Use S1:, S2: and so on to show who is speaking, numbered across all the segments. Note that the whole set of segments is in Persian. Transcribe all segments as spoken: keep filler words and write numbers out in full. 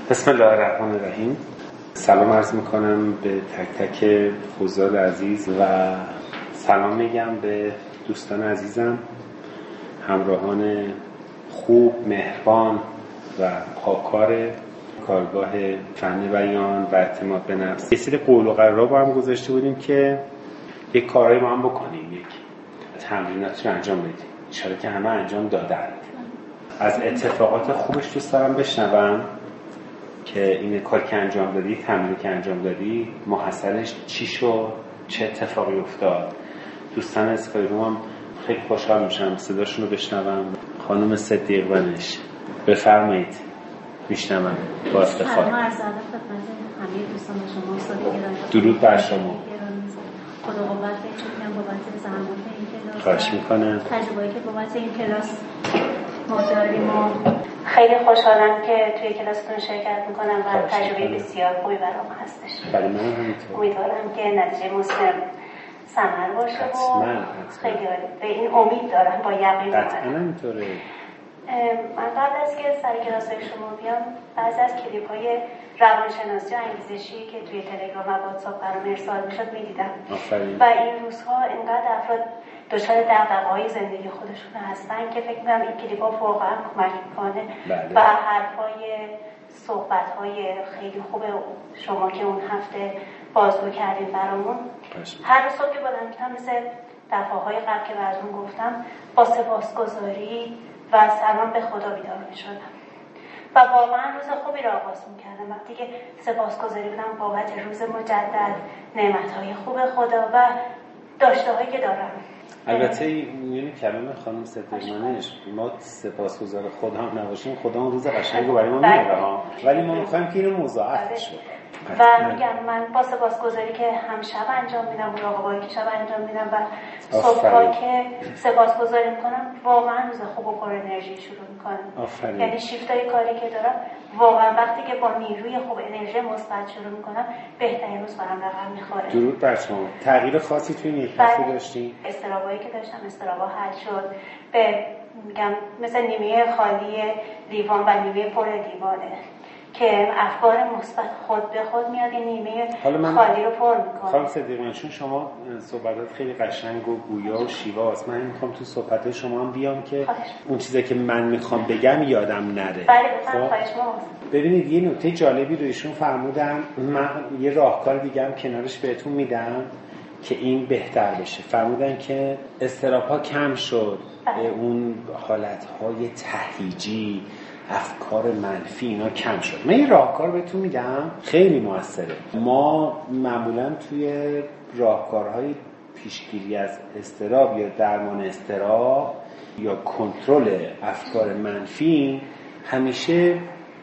S1: بسم الله الرحمن الرحیم. سلام عرض میکنم به تک تک حضار عزیز و سلام میگم به دوستان عزیزم، همراهان خوب، مهربان و پاکار کارگاه فن بیان و اعتماد به نفس. یه سری قول و قرار با هم گذاشته بودیم که یک کارهایی با هم بکنیم، یک تمریناتی رو انجام بدیم. انشاءالله که همه انجام دادن. از اتفاقات خوبش دوست دارم بشنوم که این کار که انجام دادی، تمرین که انجام دادی، محصلش چی شد، چه اتفاقی افتاد. دوستان اسکایروم هم خیلی خوشحال میشم صداشون رو بشنوم. خانم صدیق ونش بفرمایید، میشنوم با افتخار.
S2: سلام عرض ادب خدمت همه دوستان شما، استاد گرامی.
S1: درود بر شما.
S2: خدا قوت بهتون بابت زحمات این کلاس.
S1: خواهش میکنم.
S2: تجربه‌ای که بابت این کلاس ما داریم و خیلی خوشحالم که توی کلاستون شرکت میکنم و تجربه بسیار خوبی برام هستش.
S1: برای من همینطور.
S2: امیدوارم که نتیجه مثمر ثمر باشه
S1: حتما،
S2: و
S1: حتما.
S2: خیلی به این امید دارم، با یقین.
S1: قطعا اینطوره.
S2: من قبل از که سر کلاس‌های شما بیام، بعضی از کلیپ‌های روانشناسی و انگیزشی که توی تلگرام و واتساپ برام ارسال میشد میدیدم و این روزها اینقدر افراد دچار دغدغه‌های زندگی خودشون هستن که فکر می‌کنم این کلیپ‌ها واقعا کمک می‌کنه و حرفای صحبت‌های خیلی خوب شما که اون هفته بازگو کردین برامون. هر روز صبح که بلند می‌شم مثل دفعه‌های قبل که براتون گفتم با سپاسگزاری و سلام به خدا بیدار می‌شدم و واقعا روز خوبی را آغاز می‌کردم وقتی که سپاسگزاری بودم بابت روز مجدد، نعمت‌های خوب خدا و داشته‌هایی که دارم.
S1: البته می‌بینی کلمه خانم صدیق‌منش، ما سپاسگزار خدا هم نباشیم، خدا اون روز قشنگو برای ما میاره ها، ولی ما می‌خوایم که اینو مضاعف بشه.
S2: و میگم من با سپاسگزاری که هم شب انجام میدم، مراقبه‌ای که شب انجام میدم و صبح‌ها که سپاسگزاری میکنم، واقعا روز خوب و پر انرژی شروع میکنم. یعنی شیفتای کاری که دارم واقعا وقتی که با نیروی خوب، انرژی مثبت شروع میکنم، بهترین روز برام رقم میخوره.
S1: درود بر شما. تغییر خاصی توی این هفته داشتین؟
S2: استرابایی که داشتم، استرابا حل شد. به میگم مثل نیمه خالی لیوان و نیمه پر لیوانه که افکار مثبت خود به خود میاد این نیمه خالی رو پر میکنه.
S1: خانم صدیق‌من، چون شما صحبتات خیلی قشنگ و گویا و شیواست، من میخوام تو صحبتات شما هم بیام که خواهش. اون چیزی که من میخوام بگم یادم نره.
S2: بله بفرمایید. خواهش می‌کنم.
S1: ببینید یه نکته جالبی رو ایشون فرمودن، من یه راهکار دیگه هم کنارش بهتون میدم که این بهتر بشه. فرمودن که اضطراب‌ها کم شد، بله. اون حالت‌های تهییجی، افکار منفی اینا کم شد. من یه راهکار بهتون میدم خیلی موثره. ما معمولا توی راهکارهای پیشگیری از اضطراب یا درمان اضطراب یا کنترل افکار منفی همیشه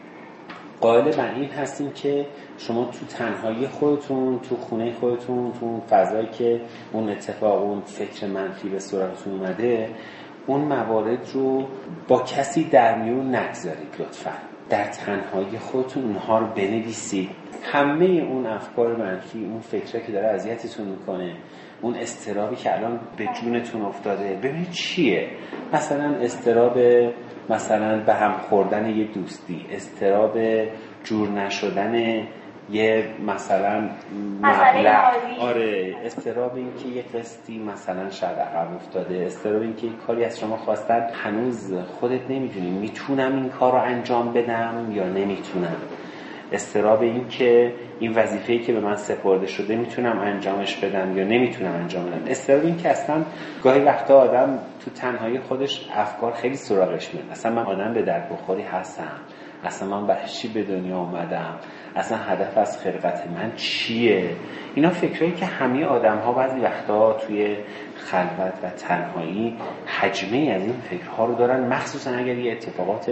S1: قائل بر این هستیم که شما تو تنهایی خودتون، تو خونه خودتون، تو فضایی که اون اتفاق، اون فکر منفی به سراغتون اومده، اون موارد رو با کسی در میون نگذارید لطفاً. در تنهایی خودتون اونها رو بنویسید. همه اون افکار منفی، اون فکرایی که داره اذیتتون میکنه، اون اضطرابی که الان به جونتون افتاده، ببینید چیه. مثلا اضطراب مثلا به هم خوردن یه دوستی، اضطراب جور نشدن یه مثلا مبلغ، آره، اضطراب این که یه قسطی مثلا شاید عقب افتاده، اضطراب این که یه کاری از شما خواستن هنوز خودت نمیدونی میتونم این کار رو انجام بدم یا نمیتونم، اضطراب این که این وظیفه‌ای که به من سپرده شده میتونم انجامش بدم یا نمیتونم انجام بدم، اضطراب این که اصلا گاهی وقتا آدم تو تنهایی خودش افکار خیلی سراغش میاد، اصلا من آدم به درد بخوری هستم، اصلا من برای چی به دنیا اومدم، اصلا هدف از خلقت من چیه. اینا فکرایی که همه آدم‌ها بعضی وقتا توی خلوت و تنهایی حجمه از این فکرها رو دارن، مخصوصا اگر یه اتفاقات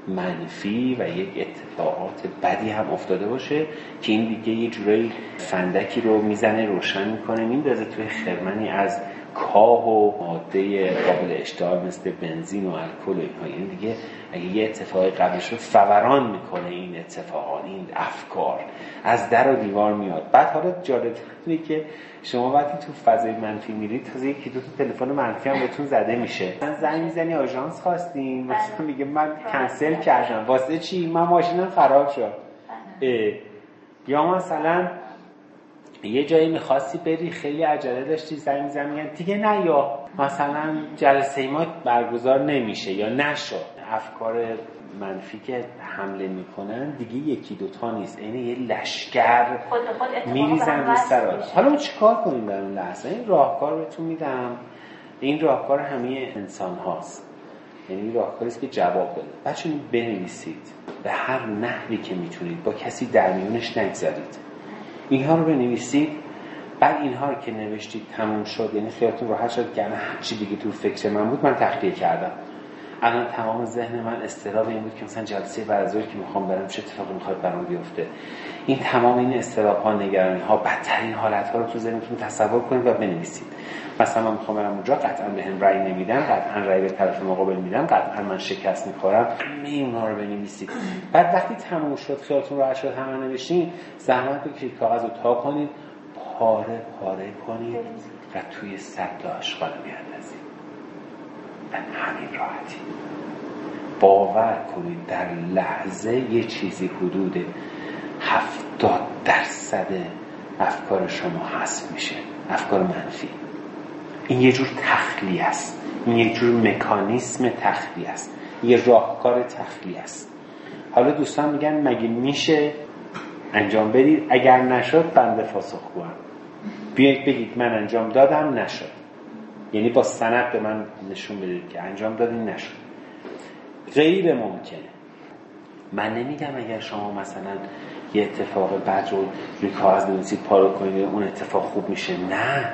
S1: منفی و یک اتفاقات بدی هم افتاده باشه که این دیگه یه جورایی فندکی رو میزنه، روشن میکنه، میندازه توی خرمنی از کاه و ماده قابل اشتعال مثل بنزین و الکل و اینها. این دیگه اگه یه اتفاقی قبلش رو فوران میکنه، این اتفاقات، این افکار از در و دیوار میاد. بعد حالا جالب اینه که شما وقتی تو فضای منفی میرید تازه یکی دو تا تلفن منفی هم بهتون زده میشه، مثلا زنگ میزنی آژانس خواستین، مثلا میگه من کنسل کردم. واسه چی؟ من ماشینم خراب شد. یا مثلا یه جایی میخواستی بری خیلی عجله داشتی زنگ میزنن میگن دیگه نه، یا مثلا جلسه ما برگزار نمیشه یا نشد. افکار منفی که حمله میکنن دیگه یکی دوتا نیست، اینه یه لشکر میریزن رو سر. حالا ما چیکار کنیم در اون لحظه؟ این راهکار بهتون میدم، این راهکار همه انسان هاست، یعنی راهکاری است که جواب بده. بچه‌ها بنویسید به هر نحوی که میتونید، با کسی در میونش نگذارید، اینها رو بنویسید. بعد اینها رو که نوشتید تموم شد، یعنی خیالتون راحت شد که هر چی دیگه تو فکر من بود من تخلیه کردم. الان تمام ذهن من استراب این بود که مثلا جلسه بعد از ظهر که میخوام برم چه اتفاقی میخواد برام بیفته. این تمام این استراب ها، نگرانی ها، بدترین حالت ها رو تو ذهنتون تصور کنید و بنویسید. مثلا من میخوام برم اونجا، قطعا بهم رأی نمیدن، قطعا رأی به طرف مقابل میدم، قطعا من شکست میخورم. همه اینها رو بنویسید. بعد وقتی تموم شد، خیالتون راحت شد، همه نوشتین، زحمت بکشید کاغذ رو تا کنید، پاره پاره کنید و توی سطل آشغال بیاندازید. به همین راحتی. باور کنید در لحظه یه چیزی حدود هفتاد درصد افکار شما حذف میشه، افکار منفی. این یه جور تخلیه است، این یه جور مکانیسم تخلیه است، یه راهکار تخلیه است. حالا دوستان میگن مگه میشه انجام بدید؟ اگر نشد بنده پاسخگوام. بیایید بگید من انجام دادم نشد، یعنی با سند به من نشون بدید که انجام دادین نشد. غیر ممکنه. من نمیگم اگر شما مثلا یه اتفاق بد رو روی کاغذ بنویسید پارو کنید اون اتفاق خوب میشه. نه،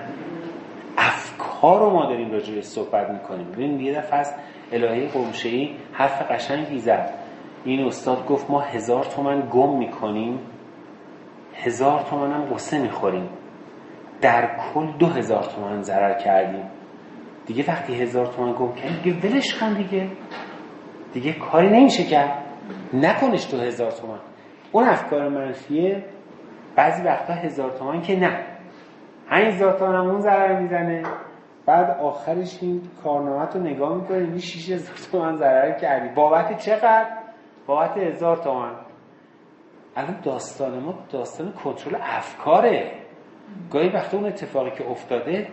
S1: افکار رو ما داریم راجع بهش صحبت میکنیم. ببین یه دفعه از الهه قمشه‌ای حرف قشنگی زد. این استاد گفت ما هزار تومن گم میکنیم، هزار تومن هم قصه میخوریم، در کل دو هزار تومن ضرر کردیم. دیگه وقتی هزار تومن گم کردیم دیگه ولش کن، دیگه دیگه کاری نمیشه کرد، نکنش تو هزار تومن. اون افکار منفیه بعضی وقتا هزار تومن که نه، همین هزار تومن هم اون ضرر میزنه. بعد آخرش این کارنامت رو نگاه میکنه این شش هزار تومن ضرر کردی. بابت چقدر؟ بابت هزار تومن. الان داستان ما داستان کنترل افکاره. گاهی وقتا اون اتفاقی که افتاده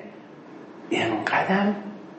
S1: اینقدر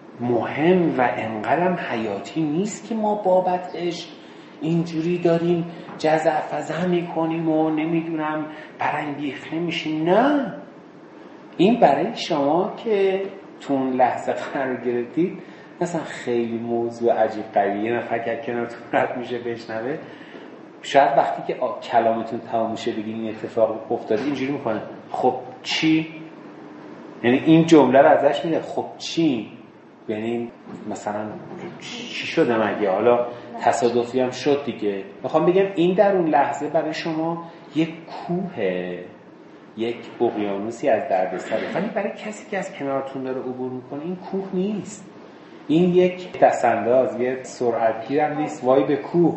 S1: مهم و اینقدر حیاتی نیست که ما بابتش اینجوری داریم جزع فزع میکنیم و نمیدونم برانگیخته میشیم. نه، این برای شما که تو اون لحظه قرار گرفتید مثلا خیلی موضوع عجیب غریبه، یه نفر که کنارتون رد میشه بشنوه، شاید وقتی که کلامتون تمام میشه بگین این اتفاق افتاده، اینجوری میکنه خب چی؟ یعنی این جمله رو ازش میده خب چی؟ یعنی مثلا چی شده مگه؟ حالا تصادفی هم شد دیگه. میخوام بگم این در اون لحظه برای شما یک کوهه، یک اقیانوسی از دردسره، ولی برای کسی که از کنارتون داره عبور میکنه این کوه نیست، این یک دستانداز، یک سرعتگیر هم نیست وای به کوه.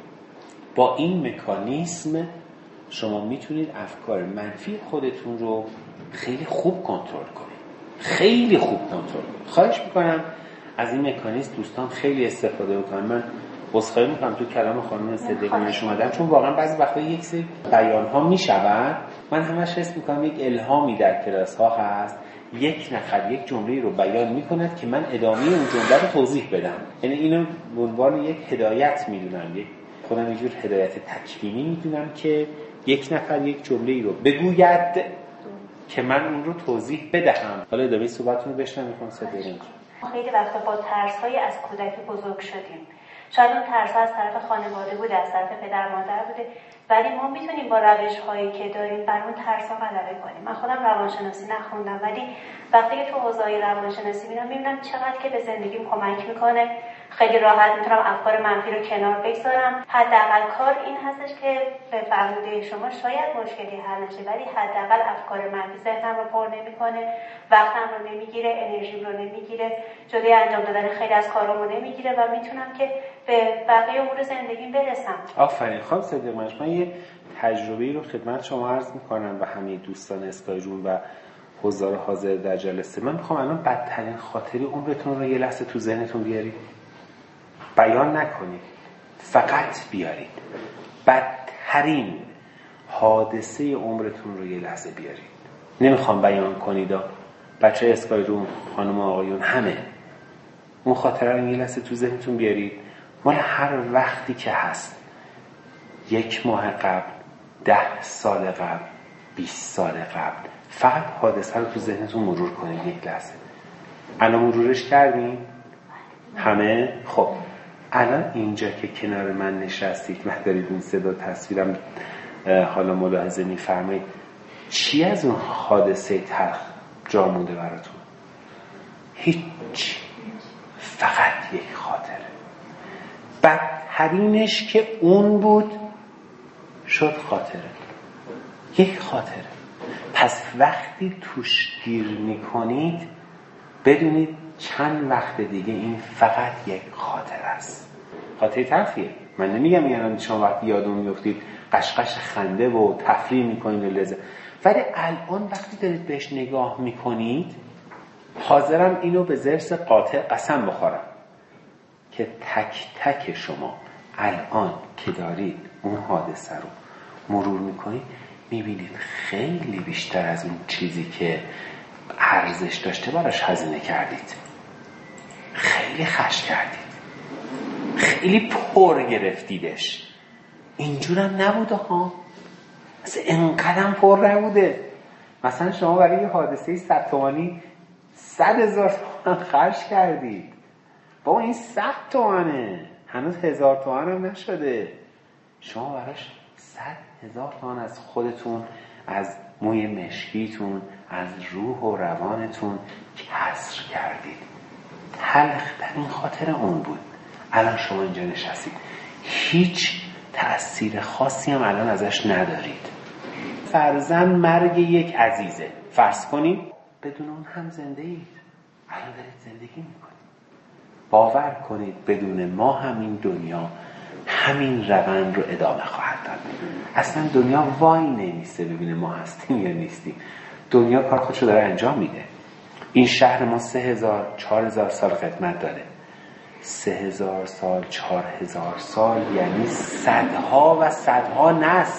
S1: با این مکانیسم شما میتونید افکار منفی خودتون رو خیلی خوب کنترل کنید، خیلی خوب کنترل کنید. خواهش میکنم از این مکانیسم دوستان خیلی استفاده بکنن. من عذرخواهی میکنم تو کلام خانم صدیقی نش اومدم، چون واقعا بعضی وقتا یک سری بیان ها میشود من همش حس میکنم یک الهامی در کلاس ها هست، یک نفر یک جمله رو بیان میکند که من ادامه اون جمله رو توضیح بدم. یعنی اینو به عنوان یک هدایت میدونم، یک خودم یه جور هدایت تکوینی میدونم که یک نفر یک جمله رو بگوید که من اون رو توضیح بدهم. حالا ادامه صحبتتون رو بشنویم میخوام صدیقی.
S2: خیلی وقتا با ترس‌های از کودکی بزرگ شدیم. شاید اون ترس از طرف خانواده بوده، از طرف پدر مادر بوده، ولی ما میتونیم با روش‌هایی که داریم بر اون ترس‌ها غلبه کنیم. من خودم روانشناسی نخوندم، ولی وقتی که تو حوزه روانشناسی میرم میبینم چقدر که به زندگیم کمک میکنه. خیلی راحت میتونم افکار منفی رو کنار بگذارم. حداقل کار این هستش که به فرموده شما شاید مشکلی حل نشه، ولی حداقل افکار منفی ذهنم رو پر نمیکنه، وقتم رو نمیگیره، انرژیم رو نمیگیره، جلوی انجام دادن خیلی از کارامو نمیگیره و میتونم که به بقیه امور زندگیم برسم.
S1: آفرین. خانم صدیقی، من یه تجربه‌ای رو خدمت شما عرض میکنم و همه دوستان اسکای جون و حضار حاضر در جلسه. من میخوام الان بدترین خاطری عمرتون رو یه لحظه تو ذهنتون بیارید، بیان نکنید، فقط بیارید. بدترین حادثه عمرتون رو یه لحظه بیارید. نمیخوام بیان کنید، بچه اسکای روم، خانم آقایون، همه اون خاطره رو یه لحظه تو ذهنتون بیارید. مال هر وقتی که هست، یک ماه قبل، ده سال قبل، بیست سال قبل، فقط حادثه رو تو ذهنتون مرور کنید یک لحظه. الان مرورش کردین؟ همه؟ خب الان اینجا که کنار من نشستید و دارید این صدا تصویرم حالا ملاحظه می‌فرمایید، چی از اون حادثه تلخ جا مونده براتون؟ هیچ، فقط یک خاطره. بدترینش که اون بود شد خاطره، یک خاطره. پس وقتی توش گیر میکنید بدونید چند وقت دیگه این فقط یک خاطره است. خاطره تلخیه. من نمیگم یعنی شما وقتی یادون میفتید قشقش خنده و تفریح میکنید و لذت، ولی الان وقتی دارید بهش نگاه میکنید حاضرم اینو به ضرس قاطع قسم بخورم که تک تک شما الان که دارید اون حادثه رو مرور میکنید میبینید خیلی بیشتر از اون چیزی که ارزش داشته براش هزینه کردید. خیلی خرج کردید، خیلی پر گرفتیدش. اینجورم نبوده ها، مثلا اینقدرم پر نبوده. مثلا شما برای یه حادثه صد تومانی صد هزار تومان خرج کردید. بابا این صد تومنه، هنوز هزار تومن هم نشده. شما براش صد هزار تومن از خودتون، از موی مشکیتون، از روح و روانتون کسر کردید. تلخ در این خاطر اون بود. الان شما اینجا نشستید، هیچ تأثیر خاصی هم الان ازش ندارید. فرضاً مرگ یک عزیزه، فرض کنید بدون اون هم زنده اید، الان دارید زندگی میکنید. باور کنید بدون ما همین دنیا همین روند رو ادامه خواهد داد. اصلا دنیا وای نمیسته ببینه ما هستیم یا نیستیم. دنیا کار خودشو داره انجام میده. این شهر ما سه هزار چهار هزار سال قدمت داره. سه هزار سال، چهار هزار سال یعنی صدها و صدها نسل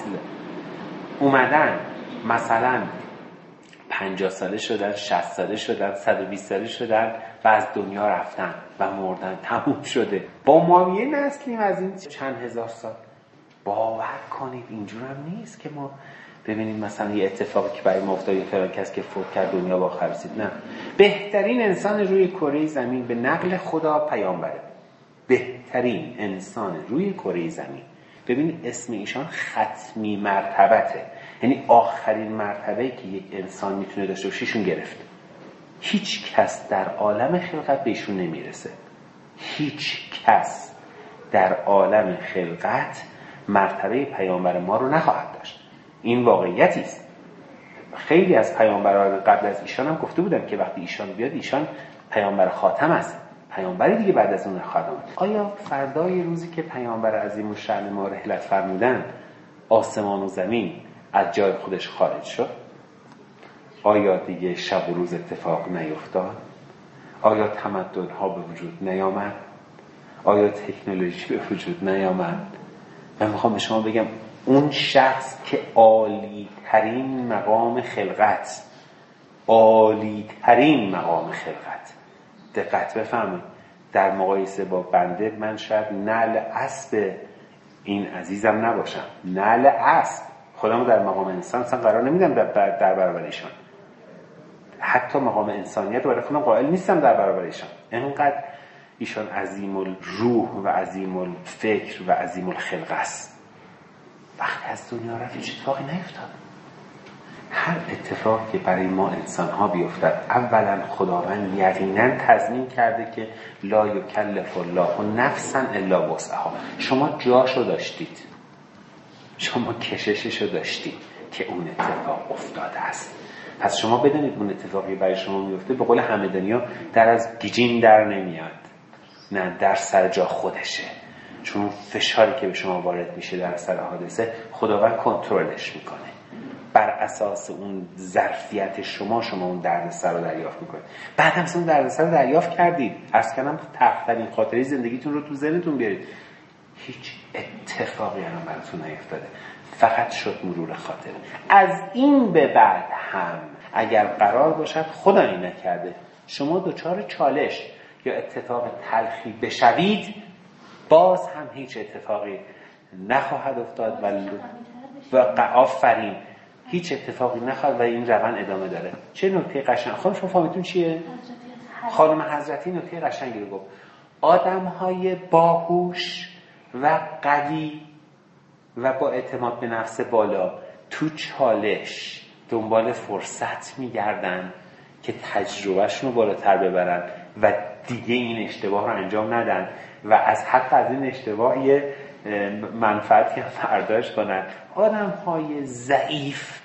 S1: اومدن، مثلا پنجاه ساله شدن، شصت ساله شدن، صد و بیست ساله شدن و از دنیا رفتن و مردن، تموم شده. با ما یه نسلیم از این چند هزار سال. باور کنید اینجور هم نیست که ما ببینیم مثلا یه اتفاقی که برای ما افتاد، یه فلان کس که فوت کرد دنیا با آخر رسید. نه، بهترین انسان روی کره زمین به نقل خدا پیامبره. بهترین انسان روی کره زمین. ببینید اسم ایشان ختمی مرتبته، یعنی آخرین مرتبه‌ای که یک انسان میتونه داشته باشه ایشون گرفت. هیچ کس در عالم خلقت به ایشون نمیرسه. هیچ کس در عالم خلقت مرتبه پیامبر ما رو نخواهد داشت. این واقعیتی است. خیلی از پیامبران قبل از ایشان هم گفته بودن که وقتی ایشان بیاد ایشان پیامبر خاتم است، پیامبری دیگه بعد از اون خواهد آمد. آیا فردای روزی که پیامبر عظیم الشأن ما رحلت فرمودن آسمان و زمین از جای خودش خارج شد؟ آیا دیگه شب و روز اتفاق نیفتاد؟ آیا تمدن ها به وجود نیامد؟ آیا تکنولوژی به وجود نیامد؟ من میخوام به شما بگم اون شخص که عالی ترین مقام خلقت، عالی ترین مقام خلقت، دقت بفهمید، در مقایسه با بنده من شاید نعل اسب این عزیزم نباشم، نعل اسب. خودمو در مقام انسان اصلا قرار نمیدم در, در برابر ایشان. حتی مقام انسانیت رو برای خودم قائل نیستم در برابر ایشان. اینقدر ایشان عظیم الروح و عظیم الفکر و عظیم الخلق است. وقتی از دنیا رفت هیچ اتفاقی نیفتاد. هر اتفاقی که برای ما انسان ها بیفتد اولا خداوند یقینا تضمین کرده که لا یکلف الله نفسا الا وسعها. شما جاشو داشتید، شما کشششو داشتید که اون اتفاق افتاده است. پس شما بدونید اون اتفاقی برای شما میفته به قول همدانی‌ها در از گیجین در نمیاد، نه در سر جا خودشه. چون اون فشاری که به شما وارد میشه در اثر حادثه خداوند کنترلش میکنه. بر اساس اون ظرفیت شما شما اون دردسر رو دریافت میکنید. بعد هم اون دردسر رو دریافت کردید، عرض کردم تلخ‌ترین خاطره زندگیتون رو تو ذهنتون بیارید. هیچ اتفاقی هم براتون نیفتاده. فقط شد مرور خاطره. از این به بعد هم اگر قرار باشد خدایی نکرده شما دچار چالش یا اتفاق تلخی بشوید، باز هم هیچ اتفاقی نخواهد افتاد و و آفرین هیچ اتفاقی نخواهد و این روند ادامه داره. چه نکته قشنگ. خانم شما فهمیتون چیه؟ خانم حضرتی نکته قشنگی رو گفت. آدم‌های باهوش و قوی و با اعتماد به نفس بالا تو چالش دنبال فرصت میگردن که تجربهشون رو بالاتر ببرن و دیگه این اشتباه رو انجام ندن و از حتی از این اشتباه یه منفعتی هم برداشت کنن. آدم‌های ضعیف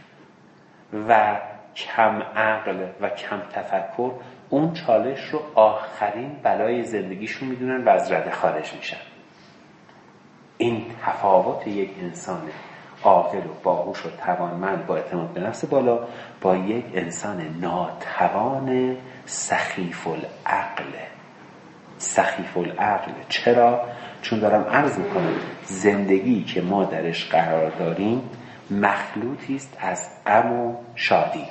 S1: و کم عقل و کم تفکر اون چالش رو آخرین بلای زندگیشون میدونن و از رده خارج میشن. این تفاوت یک انسان عاقل و باهوش و توانمند با اعتماد به نفس بالا با یک انسان ناتوان سخیف العقل. سخیف العقل. چرا؟ چون دارم عرض میکنم زندگی که ما درش قرار داریم مخلوطی است از غم و شادی،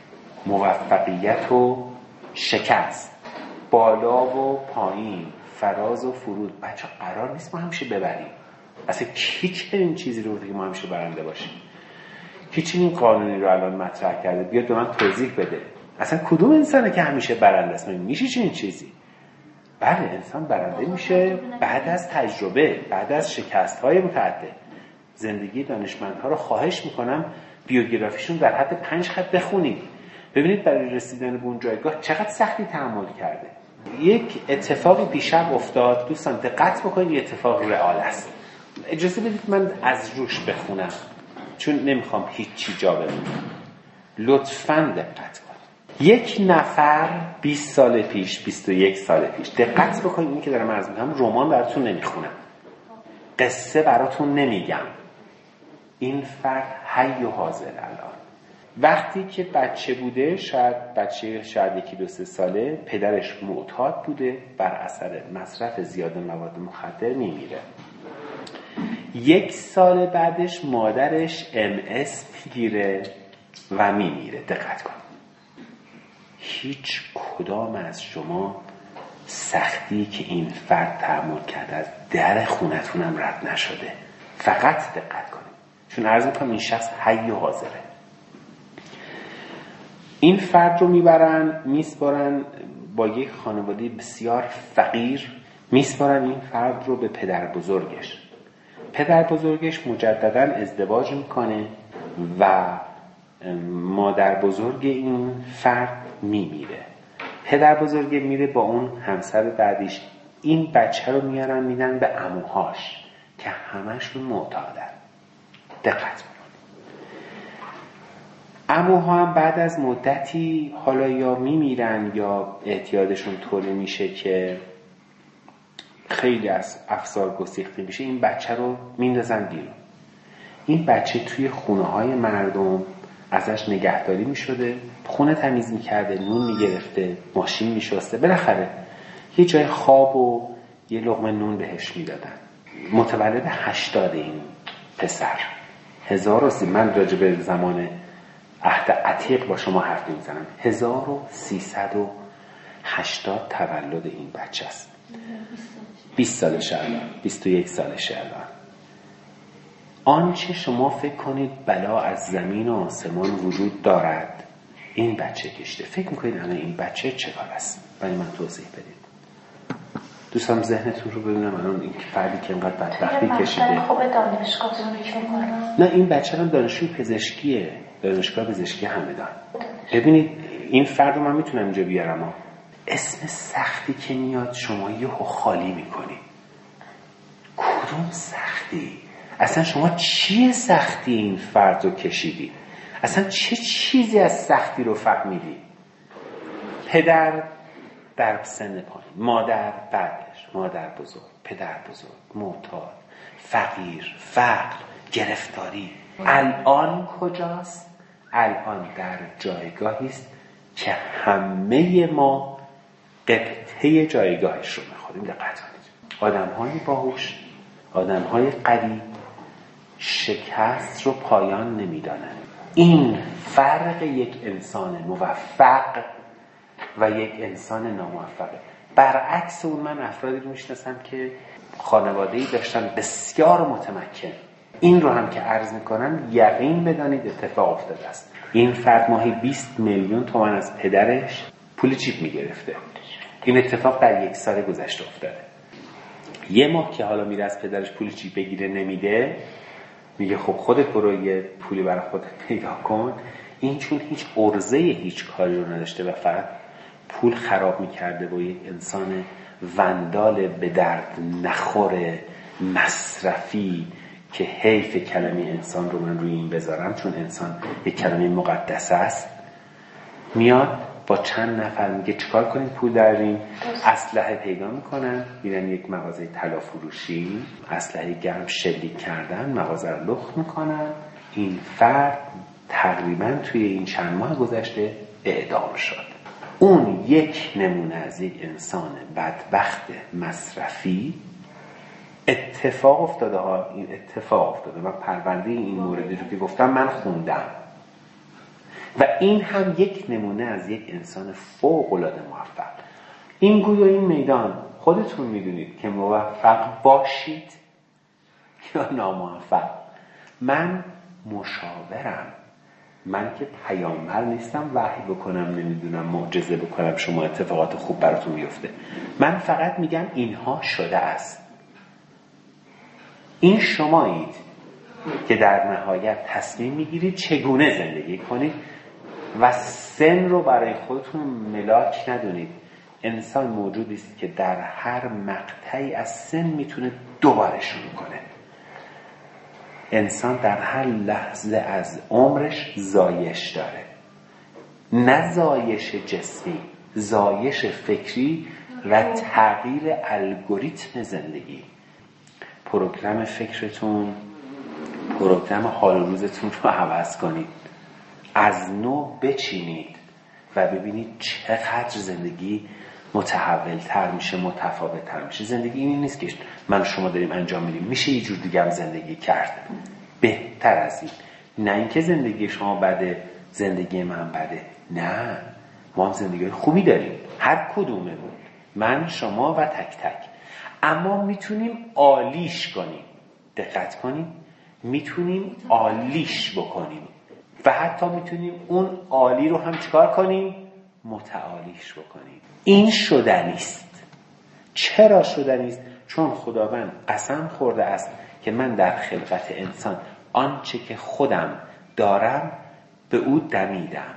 S1: موفقیت و شکست، بالا و پایین، فراز و فرود. بچه قرار نیست ما همیشه ببریم. اصلا کی چه این چیزی رو که ما همیشه برنده باشیم؟ کی چه این قانونی رو الان مطرح کرده؟ بیاد به من توضیح بده. اصلا کدوم انسانه که همیشه برنده است؟ میشه چه این چیزی؟ بله انسان برنده میشه بعد از تجربه، بعد از شکست‌های متعدد. زندگی دانشمندها رو خواهش میکنم بیوگرافیشون در حد پنج خط بخونید. ببینید برای رسیدن به اون جایگاه چقدر سختی تحمل کرده. یک اتفاقی دیشب افتاد، دوستان دقت بکنید، یه اتفاق رئال است. اجازه بدید من از روش بخونم چون نمیخوام هیچی جا بمونه. لطفاً دقت کنید. یک نفر بیست سال پیش، بیست و یک سال پیش، دقت بکنید این که دارم عرض میکنم رمان براتون نمیخونم، قصه براتون نمیگم. این فرد حی و حاضر الان. وقتی که بچه بوده، شاید بچه شاید یکی دو سه ساله، پدرش معتاد بوده، بر اثر مصرف زیاد مواد مخدر میمیره. یک سال بعدش مادرش ام اس میگیره و میمیره. دقت کن. هیچ کدام از شما سختی که این فرد تحمل کرده از در خونتونم رد نشده. فقط دقت کنید چون عرض میکنم این شخص حی و حاضره. این فرد رو میبرن میسپارن با یک خانواده بسیار فقیر، میسپارن این فرد رو به پدر بزرگش. پدر بزرگش مجددا ازدواج میکنه و مادر بزرگ این فرد میمیره. پدر بزرگ میره با اون همسر بعدیش. این بچه رو میارن میدن به عموهاش که همشون معتادن. دقت کنید. عموها هم بعد از مدتی حالا یا میمیرن یا اعتیادشون طوری میشه که خیلی از افسار گسیخته میشه. این بچه رو میندازن بیرون. این بچه توی خونه های مردم ازش نگهداری میشده، خونه تمیز میکرده، نون میگرفته، ماشین میشسته، بالاخره یه جای خواب و یه لقمه نون بهش میدادن. متولد هشتاد این پسر. هزار و سی من راجع به زمان عهد عتیق با شما حرف میزنم. هزار و سیصد و هشتاد تولد این بچه است. بیست سالشه الان، بیست و یک سالشه الان. آنچه شما فکر کنید بلا از زمین و آسمان وجود دارد این بچه کشته. فکر میکنید الان این بچه چه کار است؟ برای من توضیح بدید. دوستان ذهنتون رو ببینم الان این فردی که اینقدر بدبختی کشیده.
S2: خوب دانشگاه دانشگاه
S1: نه این بچه هم دانشجوی پزشکیه، دانشگاه پزشکی همدان. ببینید این فرد رو من میتونم اینجا بیارم ها. اسم سختی که میاد شما یهو خالی میکنی. کدوم سختی؟ اصلا شما چیه سختی این فرد رو کشیدی؟ اصلا چه چیزی از سختی رو فهمیدی؟ پدر در سن پایین، مادر بعدش، مادر بزرگ، پدر بزرگ، معتاد، فقیر، فقر، گرفتاری. الان کجاست؟ الان در جایگاهی است که همه ما قبطه جایگاهش رو میخوریم. دقت کنید. آدم‌های باهوش، آدم‌های قوی، شکست رو پایان نمیدانند. این فرق یک انسان موفق و یک انسان ناموفقه. برعکس اون من افرادی رو میشناسم که خانواده‌ای داشتن بسیار متمکن. این رو هم که عرض میکنن یقین بدانید اتفاق افتاده است. این فرد ماهی بیست میلیون تومان از پدرش پول چیپ میگرفته. این اتفاق در یک سال گذشته افتاده. یه ماه که حالا میره از پدرش پول چیپ بگیره نمیده، میگه خب خودت برو یه پولی برای خودت پیدا کن. این چون هیچ عرضه هیچ کاری رو نداشته و فقط پول خراب میکرده با یک انسان وندال به درد نخور مصرفی که حیف کلمه انسان رو من روی این بذارم چون انسان یک کلمه مقدس است، میاد با چند نفر میگه چیکار کنیم پول داریم، اسلحه پیدا میکنن، میرن یک مغازه طلا فروشی، اسلحه گرم شلیک کردن، مغازه رو لخت میکنن. این فرد تقریبا توی این چند ماه گذشته اعدام شد. اون یک نمونه از یک انسان بدبخت مصرفی. اتفاق افتاده ها، این اتفاق افتاده. من پرونده این موردی رو که گفتم من خوندم و این هم یک نمونه از یک انسان فوق العاده موفق. این گویا این میدان خودتون میدونید که موفق باشید یا ناموفق. من مشاورم، من که پیامبر نیستم وحی بکنم، نمیدونم معجزه بکنم شما اتفاقات خوب براتون بیفته. من فقط میگم اینها شده است. این شمایید که در نهایت تصمیم میگیرید چگونه زندگی کنید و سن رو برای خودتون ملاک ندونید. انسان موجودی است که در هر مقطعی از سن میتونه دوباره شروع کنه. انسان در هر لحظه از عمرش زایش داره، نه زایش جسمی، زایش فکری و تغییر الگوریتم زندگی. پروگرام فکرتون، پروگرام حال و روزتون رو عوض کنید، از نو بچینید و ببینید چقدر زندگی متحول تر میشه، متفاوت تر میشه. زندگی این نیست که من و شما داریم انجام میدیم میشه یه جور دیگه هم زندگی کرد بهتر از این. نه اینکه زندگی شما بده زندگی من بده، نه، ما هم زندگی خوبی داریم هر کدومه بود، من شما و تک تک. اما میتونیم عالیش کنیم. دقت کنیم، میتونیم عالیش بکنیم و حتی میتونیم اون عالی رو هم چکار کنیم؟ متعالیش بکنیم. این شدنیست. چرا شدنیست؟ چون خداوند قسم خورده است که من در خلقت انسان آنچه که خودم دارم به او دمیدم.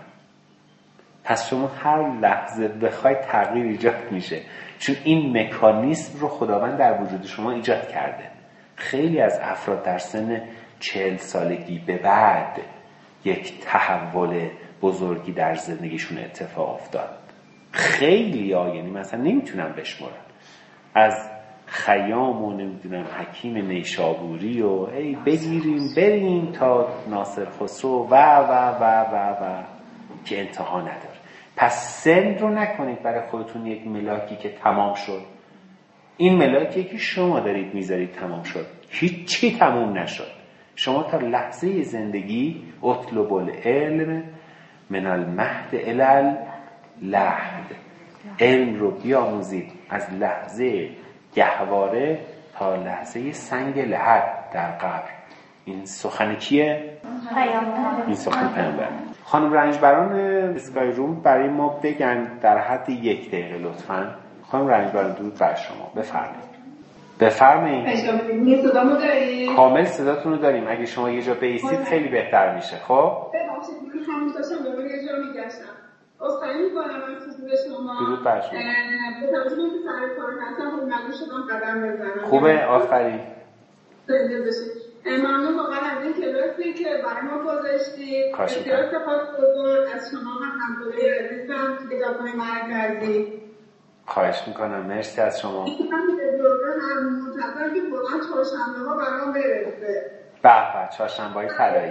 S1: پس شما هر لحظه بخواید تغییر ایجاد میشه، چون این مکانیسم رو خداوند در وجود شما ایجاد کرده. خیلی از افراد در سن چهل سالگی به بعد یک تحول بزرگی در زندگیشون اتفاق افتاد. خیلی ها، یعنی مثلا نمیتونم بشمارم، از خیام و نمیدونم حکیم نیشابوری و ای بگیریم بریم تا ناصر خسرو و و و و و که انتها نداره. پس سن رو نکنید برای خودتون یک ملاکی که تمام شد. این ملاکی که شما دارید میذارید تمام شد، هیچی تمام نشد. شما تا لحظه زندگی اطلب العلم من المهد الی اللحد، علم رو بیاموزید از لحظه گهواره تا لحظه سنگ لحد در قبر. این سخن کیه؟
S2: پیامبر.
S1: این سخن پیامبر. خانم رنجبران اسکای روم برای ما بگن در حد یک دقیقه لطفاً. خانم رنجبران درود بر شما، بفرمایید. بفرمایید.
S3: صدامو دارید؟
S1: کامل صداتون رو داریم. اگه شما یه جا بیستید خیلی بهتر میشه. خب
S3: ببخشید من همون داشتم دوباره یه جا میگشتم. اصخایی میکنم من حضور شما.
S1: درود بر شما.
S3: به توجه اینکه سر کار هستم خب مجبور شدم قدم بزنم.
S1: خوبه، آفرین.
S3: زنده باشید. ممنون واقعا از این کلاسی که برای ما گذاشتید. بسیار سپاسگزار از شما و همکارای عزیزم که داخل مرکزی.
S1: خواهش میکنم، مرسی از شما.
S3: من واقعا منتظرم که واقعا چهارشنبه ها برام برسه.
S1: به به، چهارشنبه‌های طلایی.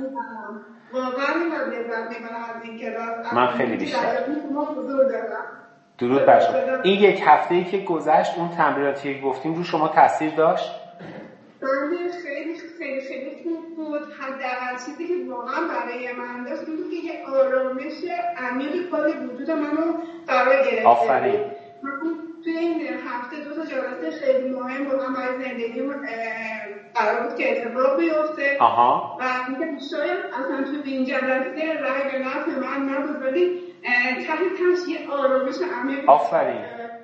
S3: واقعا من لذت میبرم از این کلاس.
S1: من خیلی بیشتر.
S3: حضور دارم.
S1: درود بر شما. این یک هفته‌ای که گذشت اون تمریناتی که گفتیم رو شما تاثیر داشت؟
S3: بله خیلی خیلی خیلی خوب بود. حداقل چیزی که واقعا برای من داشت این بود که یه آرامش عمیقی کل وجود منو قرار گرفته.
S1: آفرین.
S3: من توی این هفته دو تا جلسه خیلی مهم بود هم برای زندگیم قرار بود که اتفاق بیفته.
S1: آها.
S3: و اینکه شاید اصلا توی این جلسه رای به نفع من نبود ولی ته تهش یه آرامش عمیق.
S1: آفرین.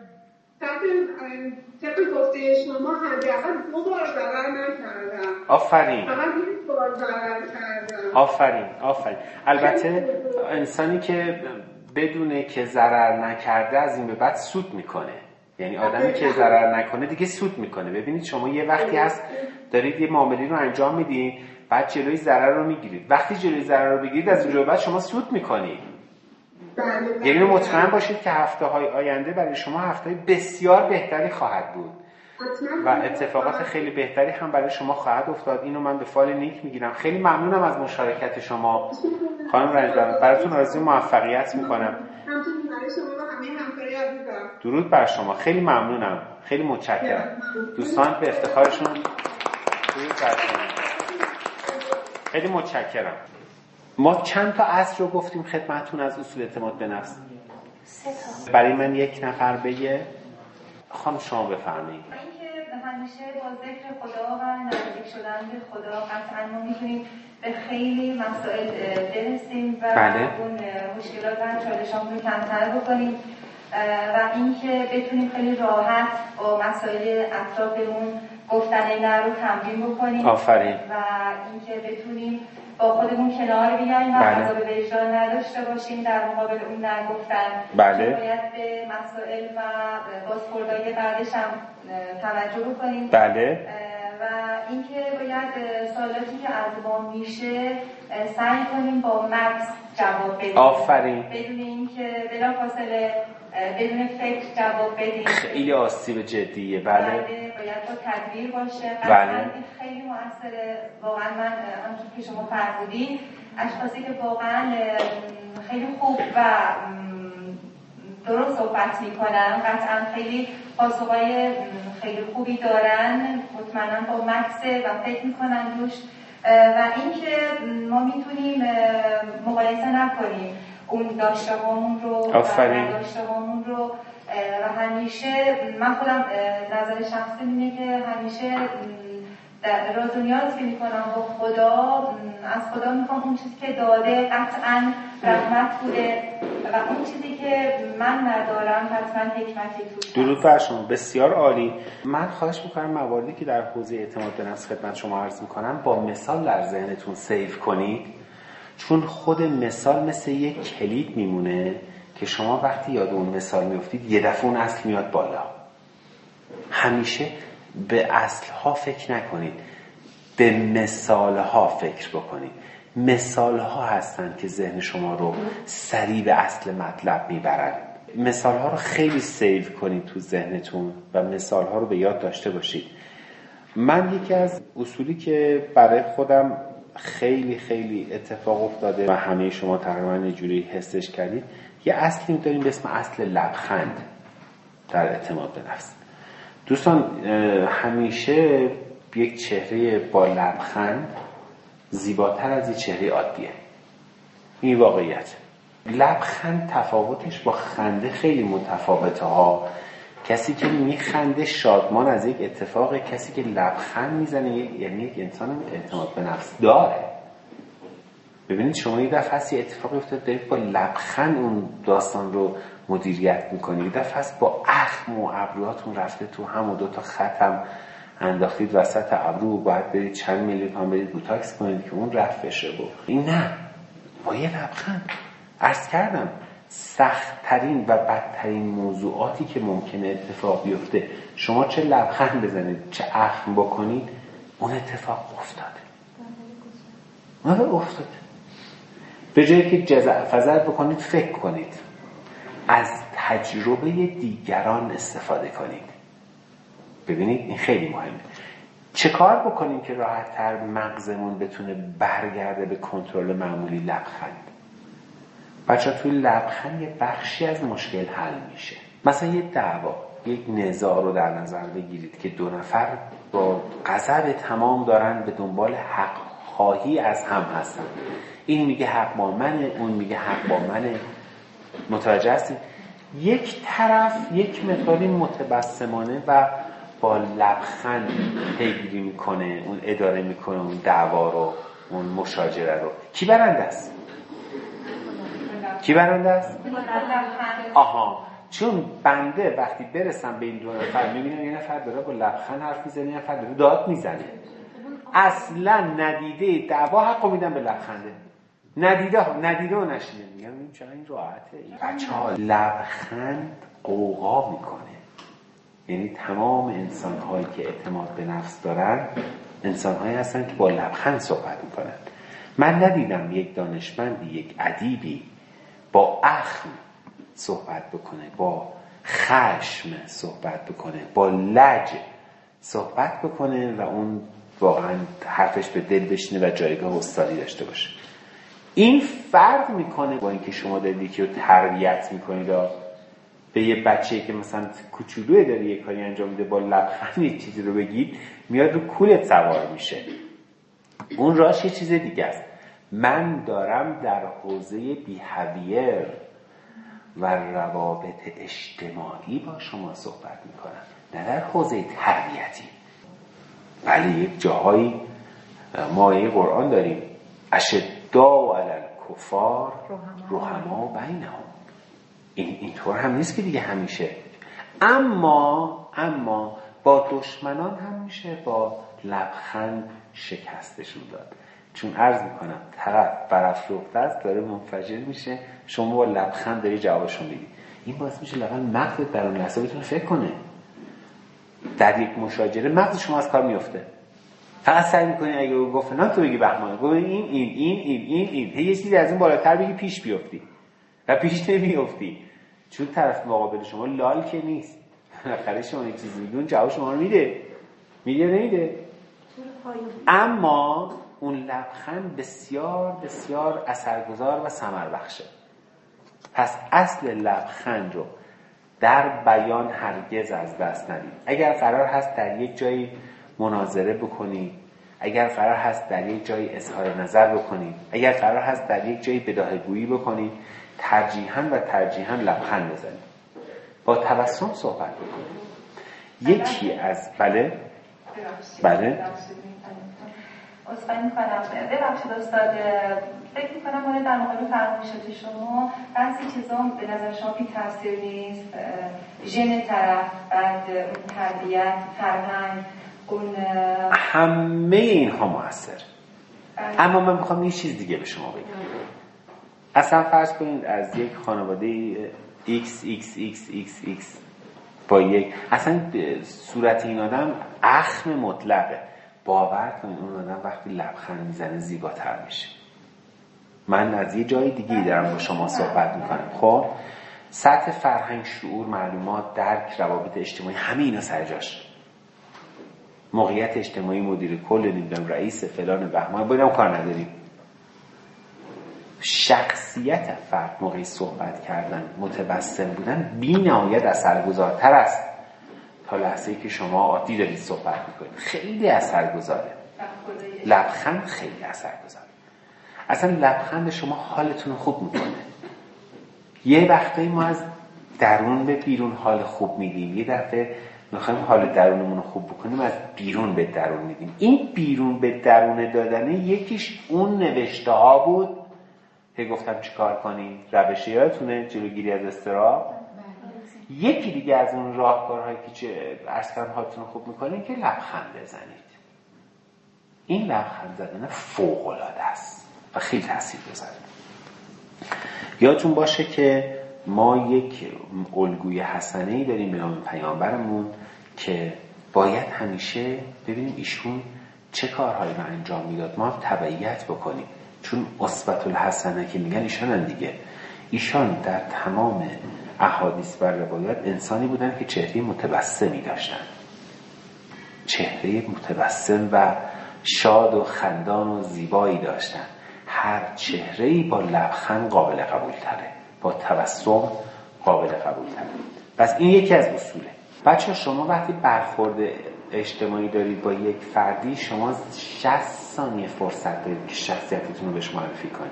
S3: طبق گفته شما حداقل دو بار ضرر نکردم.
S1: آفرین.
S3: فقط یک بار ضرر کردم.
S1: آفرین آفرین. البته انسانی که بدونه که ضرر نکرده از این به بعد سود میکنه. یعنی آدمی که ضرر نکنه دیگه سود میکنه. ببینید شما یه وقتی هست دارید یه معامله رو انجام میدین بعد جلوی ضرر رو میگیرید. وقتی جلوی ضرر رو بگیرید از اونجا بعد شما سود میکنید. یعنی مطمئن باشید که هفته های آینده برای شما هفته بسیار بهتری خواهد بود و اتفاقات خیلی بهتری هم برای شما خواهد افتاد. اینو من به فال نیک میگیرم. خیلی ممنونم از مشارکت شما خانم رنجبر. براتون آرزوی موفقیت میکنم. درود بر شما. خیلی ممنونم. خیلی متشکرم. دوستان به افتخارشون درود بر شما. خیلی متشکرم. ما چند تا اصل رو گفتیم خدمتتون از اصول اعتماد به نفس.
S2: سه تا.
S1: برای من یک نفر بگه. خانم شما بفرمایید.
S4: اینکه همیشه با ذکر خدا و نزدیک شدن به خدا قطعا ما میتونیم به خیلی مسائل برسیم و
S1: بله.
S4: اون مشکلات و چالشامون رو کمتر بکنیم و اینکه بتونیم خیلی راحت با مسائل اطرافمون گفتن نه رو تمرین بکنیم.
S1: آفرین.
S4: و اینکه بتونیم با خودمون کنار بیاییم و عذاب وجدان نداشته باشیم در مقابل اون نگفتن.
S1: بله.
S4: باید به مسائل و بازخوردهای بعدش هم توجه بکنیم.
S1: بله.
S4: و اینکه باید سوالاتی که از ما میشه سعی کنیم با مکس جواب بدیم.
S1: آفرین.
S4: بدون اینکه بلافاصله بدون فکر جواب بدیم.
S1: خیلی آسیب جدیه. بله.
S4: بله باید با تدبیر باشه.
S1: بله.
S4: این خیلی مؤثره. واقعا من همونطور که شما فرمودین اشخاصی که واقعا خیلی خوب و درست صحبت میکنن قطعا خیلی پاسخهای خیلی خوبی دارن. مطمئنا با مکس و فکر میکنن روش و اینکه ما میتونیم مقایسه نکنیم اون داشته هامون رو و نداشته هامون رو و همیشه من خودم نظر شخصی اینه که همیشه در راز و نیاز که میکنم با خدا از خدا میخوام اون چیزی که داده قطعا رحمت بوده و اون چیزی که من ندارم حتما حکمتی توش.
S1: درود بر شما. بسیار عالی. من خواهش میکنم مواردی که در حوزه اعتماد به نفس خدمت شما عرض میکنم با مثال در ذهنتون سیو کنید چون خود مثال مثل یک کلید میمونه که شما وقتی یاد اون مثال میافتید یه دفعه اون اصل میاد بالا. همیشه به اصلها فکر نکنید، به مثالها فکر بکنید. مثالها هستن که ذهن شما رو سریع به اصل مطلب میبرن. مثالها رو خیلی سیو کنید تو ذهنتون و مثالها رو به یاد داشته باشید. من یکی از اصولی که برای خودم خیلی خیلی اتفاق افتاده و همه شما تقریبا یه جوری حسش کردید، یه اصلی داریم به اسم اصل لبخند در اعتماد به نفس. دوستان همیشه یک چهره با لبخند زیباتر از یک چهره عادیه. این واقعیت. لبخند تفاوتش با خنده خیلی متفاوته ها. کسی که میخنده شادمان از یک اتفاق، کسی که لبخند میزنه یعنی یک انسان اعتماد به نفس داره. ببینید شما یه دفعه هست یه اتفاقی افتاد دارید با لبخند اون داستان رو مدیریت میکنید. یه دفعه هست با اخم و ابروهاتون رفته تو هم و دو تا خط هم انداختید وسط ابرو و باید برید چند میلیون هم برید بوتاکس کنید که اون رفت بشه. با این نه، با یه لبخند. عرض کردم سخت‌ترین و بدترین موضوعاتی که ممکنه اتفاق بیفته شما چه لبخند بزنید چه اخم بکنید اون اتفاق افتاده. اون افتاده. به جایی که جزع فزع بکنید فکر کنید، از تجربه دیگران استفاده کنید. ببینید این خیلی مهمه. چه کار بکنیم که راحت تر مغزمون بتونه برگرده به کنترل معمولی؟ لبخند. بچه توی لبخند یه بخشی از مشکل حل میشه. مثلا یه دعوا یک نزاع رو در نظر بگیرید که دو نفر با غضب تمام دارن به دنبال حق خواهی از هم هستن، این میگه حق با منه، اون میگه حق با منه، متوجه هستید؟ یک طرف یک مقداری متبسمانه و با لبخند پیگیری میکنه، اون اداره میکنه اون دعوا رو، اون مشاجره رو. کی برنده است؟ کی برنده است؟ آها، چون بنده وقتی برسم به این دو نفر میبینم یه نفر داره با لبخند حرف میزنه، یه نفر داره داد میزنه، اصلا ندیده دعوا حقو میدم به لبخنده، ندیده ندیده و نشینه. میگم این چرا این راحته؟ این بچه ها لبخند قوقا میکنه. یعنی تمام انسان هایی که اعتماد به نفس دارن انسان هایی هستن که با لبخند صحبت میکنن. من ندیدم یک دانشمندی، یک ادیبی با اخم صحبت بکنه، با خشم صحبت بکنه، با لج صحبت بکنه و اون واقعا حرفش به دل بشینه و جایگاه استادی داشته باشه. این فرق میکنه با اینکه شما دارید یکی رو تربیت میکنید به یه بچه‌ای که مثلا کوچولوئه داره یه کاری انجام میده، با لبخند یه چیزی رو بگید میاد رو کولت سوار میشه. اون راهش یه چیز دیگه است. من دارم در حوزه بیهویر و روابط اجتماعی با شما صحبت میکنم، نه در حوزه تربیتی. ولی یک جاهایی ما آیه قرآن داریم اشداء علی الکفار رحماء بینهم. این اینطور هم نیست که دیگه همیشه، اما اما با دشمنان هم میشه با لبخند شکستشون داد. چون عرض میکنم طرف برافروخته است، داره منفجر میشه، شما با لبخند داری جوابشون میدی. این باعث میشه لااقل مغزت در اون لحظه بتونه فکر کنه. در یک مشاجره مغز شما از کار میفته. فقط سعی میکنی اگه گفت نه تو بگی بهمانه، گفت این این این این این این هی یه چیزی از این بالاتر بگی پیش بیفتی و پیش نمیفتی، چون طرف مقابل شما لال که نیست. آخرش شما یک چیزی میگی اون جواب شما رو میده، میده نمیده. اما اون لبخند بسیار بسیار اثرگذار و ثمر بخشه. پس اصل لبخند رو در بیان هرگز از دست ندید. اگر قرار هست در یک جایی مناظره بکنید، اگر قرار هست در یک جایی اظهار نظر بکنید، اگر قرار هست در یک جایی بداهه‌گویی بکنید، ترجیحاً و ترجیحاً لبخند بزنید، با تبسم صحبت بکنید. یکی از بله بله
S4: اصلا میکنم ببخشید استاد، فکر میکنم مورد در مقابل فرمایشات شما بعضی چیزا به نظر شما بی تاثیر نیست، ژن طرف، بعد اون تربیت، فرهنگ، اون
S1: همه اینها موثر. اما من میخوام یه چیز دیگه به شما بگم. اصلا فرض کنید از یک خانواده ایکس ایکس ایکس ایکس ایکس با یک اصلا صورت این آدم اخم مطلقه، باور کنید اون آدم وقتی لبخند میزنه زیباتر میشه. من از یه جای دیگه دارم با شما صحبت میکنم. خب سطح فرهنگ، شعور، معلومات، درک، روابط اجتماعی، همه اینا سر جاش. موقعیت اجتماعی، مدیر کل، نمیدونم رئیس فلان بهمان، با اینم کار نداریم. شخصیت فرد موقعی صحبت کردن، متبسم بودن بی‌نهایت اثرگذارتر است تا لحظه‌ای که شما عادی دارید صحبت میکنید. خیلی اثرگذاره. لبخند خیلی اثرگذاره. اصلا لبخند شما حالتون رو خوب میکنه. یه وقتایی ما از درون به بیرون حال خوب میدیم، یه دفعه میخوایم حال درونمون رو خوب بکنیم از بیرون به درون میدیم. این بیرون به درون دادنه یکیش اون نوشته ها بود که گفتم چی کار کنیم، روش یادتونه جلوگیری از اضطراب. یکی دیگه از اون راهکارهایی که چه عرض کردم حالتون رو خوب میکنه که لبخند بزنید. این لبخند زدن فوق العاده است و خیلی تاثیرگذاره. یادتون باشه که ما یک الگوی حسنه‌ای داریم به نام پیامبرمون که باید همیشه ببینیم ایشون چه کارهایی رو انجام میداد، ما هم تبعیت بکنیم. چون اسوة الحسنه که میگن ایشانن دیگه. ایشان در تمام احادیث و روایات انسانی بودن که چهره متبسمی داشتن، چهره متبسم و شاد و خندان و زیبایی داشتن. هر چهره‌ای با لبخند قابل قبول تره، با تبسم قابل قبول تره. پس این یکی از اصوله. بچه شما وقتی برخورد اجتماعی دارید با یک فردی، شما شصت ثانیه فرصت دارید که شخصیتتون رو بهش معرفی کنید.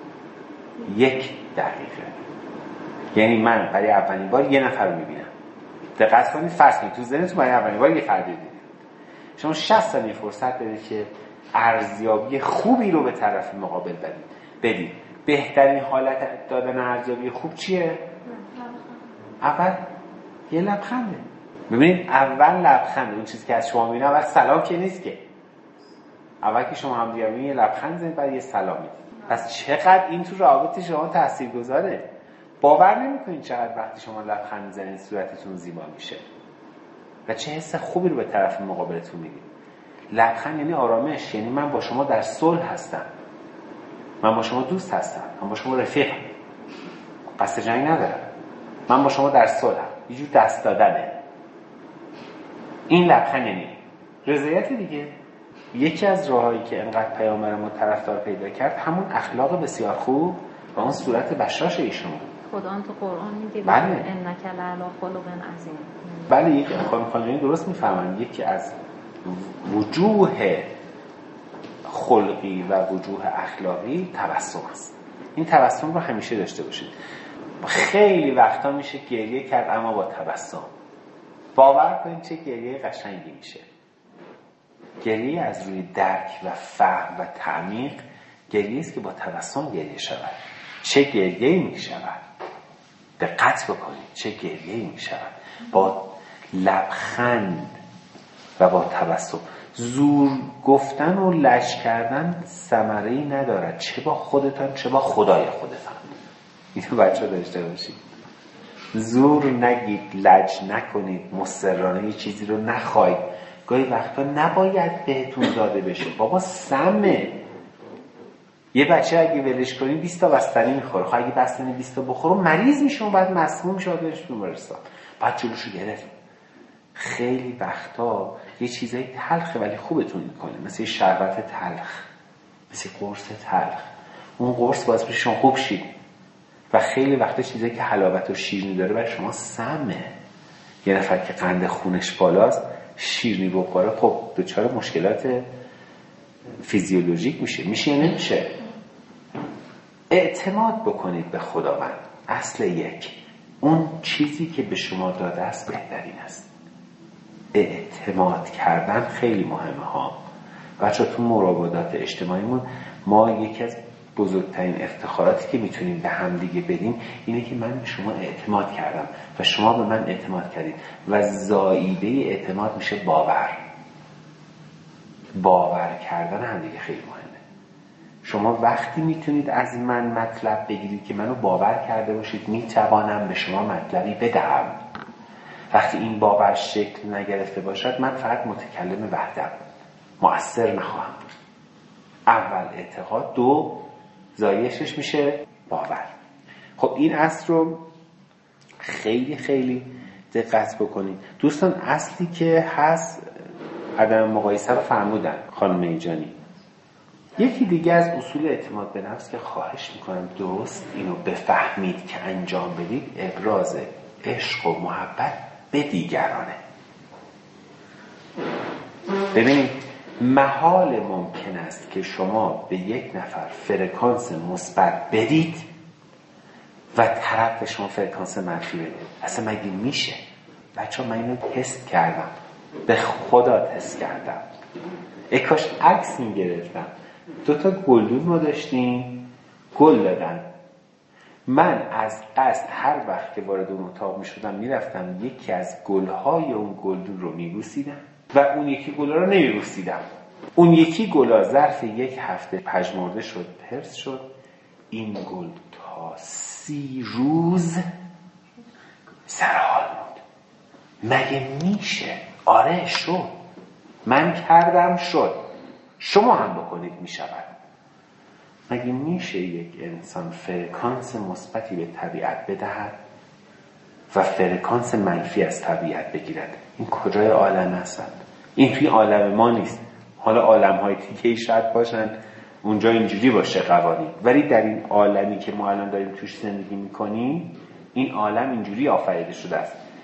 S1: یک دقیقه. یعنی من برای اولین بار یه نفر رو میبینم، دقت کنید، فرض کنید تو ذهنتون برای اولین بار یه فردی رو دیدید، شما شصت ثانیه فرصت دارید که ارزیابی خوبی رو به طرف مقابل بدید. بدید بهترین حالت دادن ارزیابی خوب چیه؟ اول یه لبخنده. ببینید اول لبخنده، اون چیزی که از شما میبینه اول سلام که نیست که. اول که شما هم دیگه یه لبخند زنید بعد یه سلام میدید. پس چقدر این تو رابطه شما تاثیرگذاره. باور نمی‌کنید چقدر وقتی شما لبخند میزنید صورتتون زیبا میشه و چه حس خوبی رو به طرف مقابلتون میدید. لبخند یعنی آرامش، یعنی من با شما در صلح هستم، من با شما دوست هستم، من با شما رفیقم، قصد جنگ ندارم، من با شما در صلحم، یه جور دست دادنه. این لبخند یعنی رضایت دیگه. یکی از راهایی که انقدر پیامبر ما طرفدار پیدا کرد همون اخلاق بسیار خوب و اون صورت بشاش ایشون.
S5: خدا تو قرآن میگه
S1: بله
S5: انک لعلی خلق عظیم.
S1: بله یک خانم خانمی درست میفهمن. یکی از وجوه خلقی و وجوه اخلاقی تبسم است. این تبسم رو همیشه داشته باشید. خیلی وقتا میشه گریه کرد اما با تبسم. باور کنید چه گریه قشنگی میشه. گریه از روی درک و فهم و تعمیق، گریه است که با تبسم گریه شود. چه گریه‌ای میشود؟ دقت بکنید چه گریه‌ای میشود با لبخند و با تبسم. زور گفتن و لج کردن ثمره‌ای ندارد، چه با خودتان چه با خدای خودتان. اینو بچه‌ها داشته باشید. زور نگید، لج نکنید، مصرانه یه چیزی رو نخواید. گاهی وقتا نباید بهتون داده بشه. بابا سمه. یه بچه اگه ولش کنی بیست تا بستنی میخوره. خب اگه بستنی بیست تا بخوره مریض میشه و بعد مسموم میشه و بهش بیمارستان. بعد جلوشو گرفت. خیلی وقتا یه چیزای تلخه ولی خوبتون میکنه، مثل شربت تلخ، مثل قرص تلخ. اون قرص باعث میشه شما خوب شید. و خیلی وقتا چیزایی که حلاوت و شیرینی داره برای شما سمه. یه نفر که قند خونش بالاست شیرینی بخوره خب دچار مشکلات فیزیولوژیک میشه. میشه یا نمیشه؟ اعتماد بکنید به خداوند. اصل یک، اون چیزی که به شما داده است بهترین است. اعتماد کردن خیلی مهمه ها. بچه تو مراودات اجتماعیمون ما یکی از بزرگترین افتخاراتی که میتونیم به هم دیگه بدیم اینه که من به شما اعتماد کردم و شما به من اعتماد کردید و زائیده اعتماد میشه باور. باور کردن هم دیگه خیلی مهمه. شما وقتی میتونید از من مطلب بگیرید که منو باور کرده باشید میتوانم به شما مطلبی بدهم. وقتی این باور شکل نگرفته باشد من فقط متکلم وحدم، مؤثر نخواهم بود. اول اعتقاد، دو زایشش میشه باور. خب این اصل رو خیلی خیلی دقت بکنید دوستان. اصلی که هست عدم مقایسه رو فرمودن خانم ایجانی. یکی دیگه از اصول اعتماد به نفس که خواهش میکنم درست اینو بفهمید که انجام بدید، ابراز عشق و محبت به دیگرانه. ببینید محال ممکن است که شما به یک نفر فرکانس مثبت بدید و طرف به شما فرکانس منفی بده. اصلا مگه میشه؟ بچه ها من اینو تست کردم، به خدا تست کردم. ای کاش عکس میگرفتم. دوتا گلدون ما داشتیم، گل دادن. من از قصد هر وقت که وارد اون اتاق میشدم میرفتم یکی از گلهای اون گلدون رو میبوسیدم و اون یکی گلا رو نمیبوسیدم. اون یکی گلا ظرف یک هفته پژمرده شد، پرس شد. این گل تا سی روز سرحال بود. مگه میشه؟ آره شد. من کردم شد. شما هم بکنید میشود. مگه میشه یک انسان فرکانس مثبتی به طبیعت بدهد و فرکانس منفی از طبیعت بگیرد؟ این کجای عالم هستند؟ این توی عالم ما نیست. حالا عالم‌های دیگه شاید باشن اونجا اینجوری باشه قوانین، ولی در این عالمی که ما الان داریم توش زندگی میکنیم این عالم اینجوری آفریده شده است.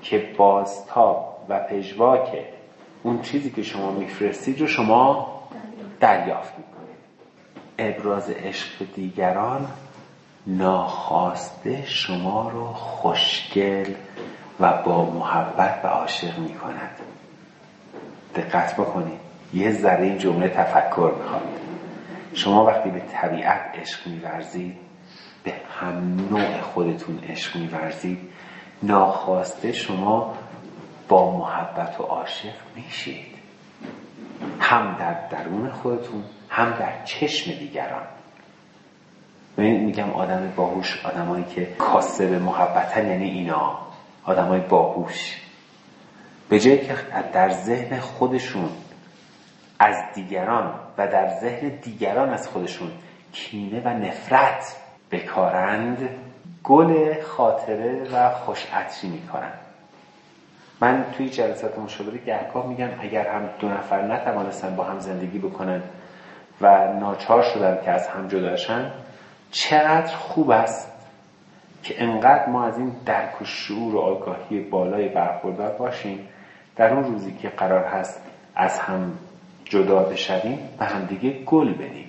S1: که بازتاب و پژواک اون چیزی که شما میفرستید رو شما دریافت میکنید. ابراز عشق به دیگران ناخواسته شما رو خوشگل و با محبت و عاشق میکند. دقت بکنید، یه ذره این جمله تفکر میخواد. شما وقتی به طبیعت عشق میورزید، به هم نوع خودتون عشق میورزید، ناخواسته شما با محبت و عاشق میشید، هم در درون خودتون هم در چشم دیگران. من میگم آدم باهوش، آدمایی که کاسب محبتن، یعنی اینا آدمای باهوش، به جایی که در ذهن خودشون از دیگران و در ذهن دیگران از خودشون کینه و نفرت بکارند، گل خاطره و خوشعطری میکنن. من توی جلسات مشاوره گهگاه میگم اگر هم دو نفر نتوانستن با هم زندگی بکنن و ناچار شدن که از هم جدا شن، چقدر خوب است که انقدر ما از این درک و شعور و آگاهی بالای برخوردار باشیم در اون روزی که قرار هست از هم جدا بشویم به هم دیگه گل بدیم.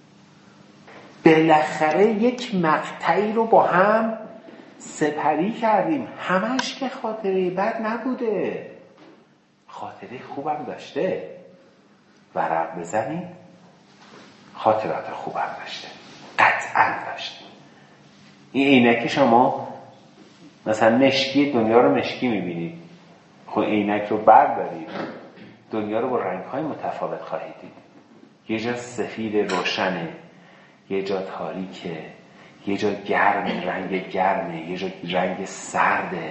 S1: بالاخره یک مقطعی رو با هم سپری کردیم، همش که خاطره بد نبوده، خاطره خوبم داشته. ورق بزنید، خاطرات خوبم داشته، قطعا داشته. این عینک شما مثلا مشکی دنیا رو مشکی میبینید، خب عینک رو بردارید دنیا رو با رنگ‌های متفاوت خواهید دید. یه جا سفید روشنه، یه جا تاریکه، یه جا گرمه، رنگ گرمه، یه جا رنگ سرده.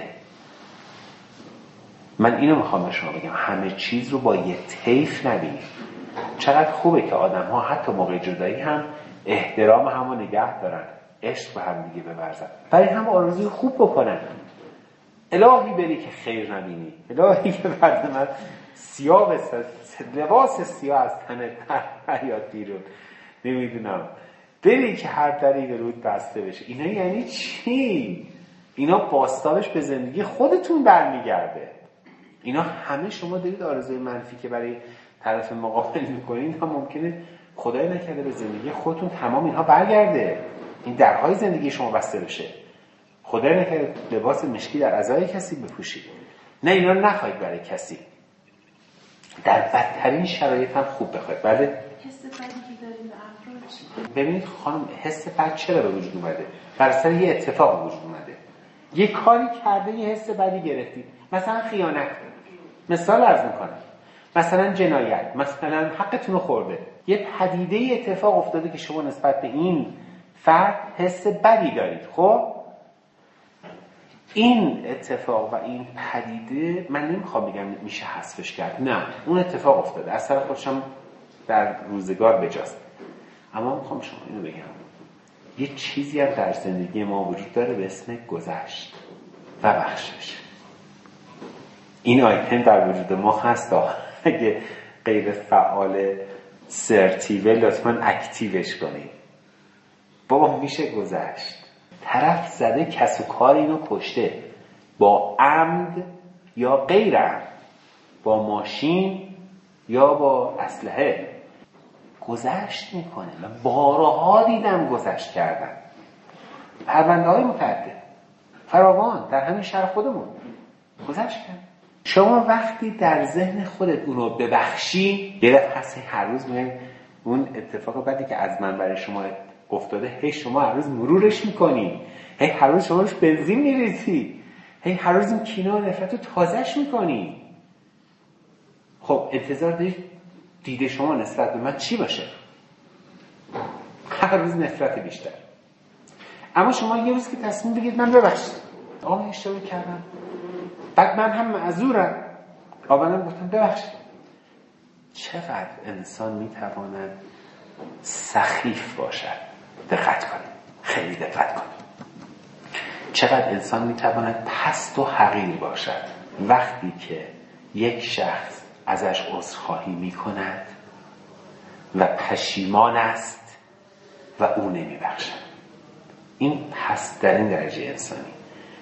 S1: من اینو میخوام به شما بگم، همه چیز رو با یه طیف نبینید. چقدر خوبه که آدم ها حتی موقع جدایی هم احترام هم رو نگه دارن، عشق به هم دیگه بورزن، برای هم آرزوی خوب بکنن. الهی بری که خیر نبینی، الهی که بعد من سیاه بسته، لباس سیاه از تنت حیات بیرون، نمیدونم بری که هر دری به رود بسته بشه. اینا یعنی چی؟ اینا باستابش به زندگی خودتون برمیگرده. اینا همه شما دارید آرزوی منفی که برای طرف مقابل میکنید هم ممکنه خدای نکرده به زندگی خودتون تمام اینها برگرده، این درهای زندگی شما بسته بشه. خدای نکرده لباس مشکی در ازای کسی بپوشید. نه، اینا رو نخواهید برای کسی. در بدترین شرایط هم خوب بخواید. بله؟
S6: حس بدی که داریم به افراد.
S1: ببینید خانم، حس بد چرا به وجود اومده؟ بر سر یه اتفاق به وجود اومده. یه کاری کرده، یه حس بدی گرفتید. مثلا خیانت، مثال عرض میکنم، مثلا جنایت، مثلا حقتون رو خورده. یه پدیده اتفاق افتاده که شما نسبت به این فرد حس بدی دارید. خب این اتفاق و این پدیده، من نمیخوام بگم میشه حذفش کرد، نه، اون اتفاق افتاده، از طرف خودشم در روزگار بجاست. اما میخوام شما اینو بگم، یه چیزی هم در زندگی ما وجود داره به اسم گذشت و بخشش. این آیتم در وجود ما هست، اگه غیر فعال سرتیوه لطفاً اکتیوش کنید. بابا میشه گذشت. طرف زده کس و کار اینو کشته، با عمد یا غیر عمد، با ماشین یا با اسلحه گذشت میکنه. من بارها دیدم گذشت کردن، پرونده های متعدد فراوان در همین شهر خودمون گذشت کردن. شما وقتی در ذهن خودت اونو ببخشی، یه دفعه هستی هر روز میگن اون اتفاق بدی که از من برای شما افتاده، هی شما هر روز مرورش میکنی، هی هر روز شما روش بنزین میریزی، هی هر روز این کینه و نفرت رو تازهش میکنی. خب انتظار دارید دیده شما نسبت به من چی باشه؟ هر روز نفرت بیشتر. اما شما یه روز که تصمیم بگید من ببخشید، آقا من اشتباه کردم، بعد من هم معذورم، آقا من گفتم ببخشید. چقدر انسان میتواند سخیف باشد. دقت کنید، خیلی دقت کنید. چقدر انسان میتواند پست و حقیر باشد وقتی که یک شخص ازش عذرخواهی میکند و پشیمان است و او نمیبخشد. این پست در این درجه انسانی.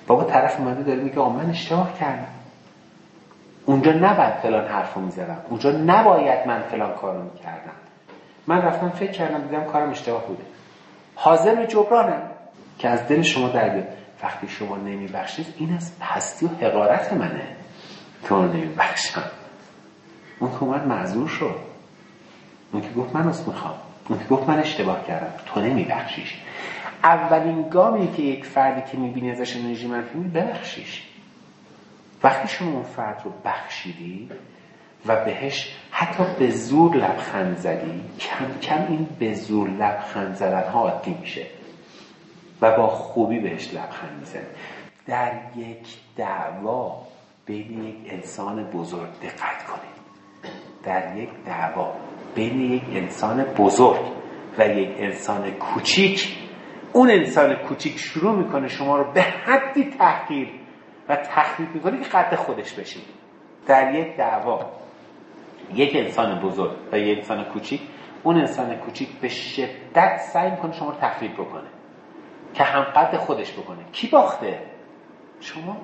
S1: بابا طرف اومده داره میگه آ من اشتباه کردم، اونجا نباید فلان حرفو میزدم، اونجا نباید من فلان کارو میکردم، من رفتم فکر کردم دیدم کارم اشتباه بوده، حاضر به جبرانم که از دل شما در بیاد. وقتی شما نمیبخشید این از پستی و حقارت منه که اون نمیبخشم. اون که اومد معذور شد، اون که گفت من عذر میخوام، اون که گفت من اشتباه کردم، تو نمیبخشیش. اولین گامی که یک فردی که میبینی ازش انرژی منفی میاد ببخشیش. وقتی شما اون فرد رو بخشیدی و بهش حتی به زور لبخند زدی، کم کم این به زور لبخند زدن ها عادی میشه و با خوبی بهش لبخند میزنی. در یک دعوا بین یک انسان بزرگ دقت کنید، در یک دعوا بین یک انسان بزرگ و یک انسان کوچیک، اون انسان کوچیک شروع میکنه شما رو به حدی تحقیر و تخریب میکنه که قد خودش بشید. در یک دعوا یک انسان بزرگ و یک انسان کوچیک، اون انسان کوچیک به شدت سعی میکنه شما رو تخریب بکنه که هم قد خودش بکنه. کی باخته؟ شما.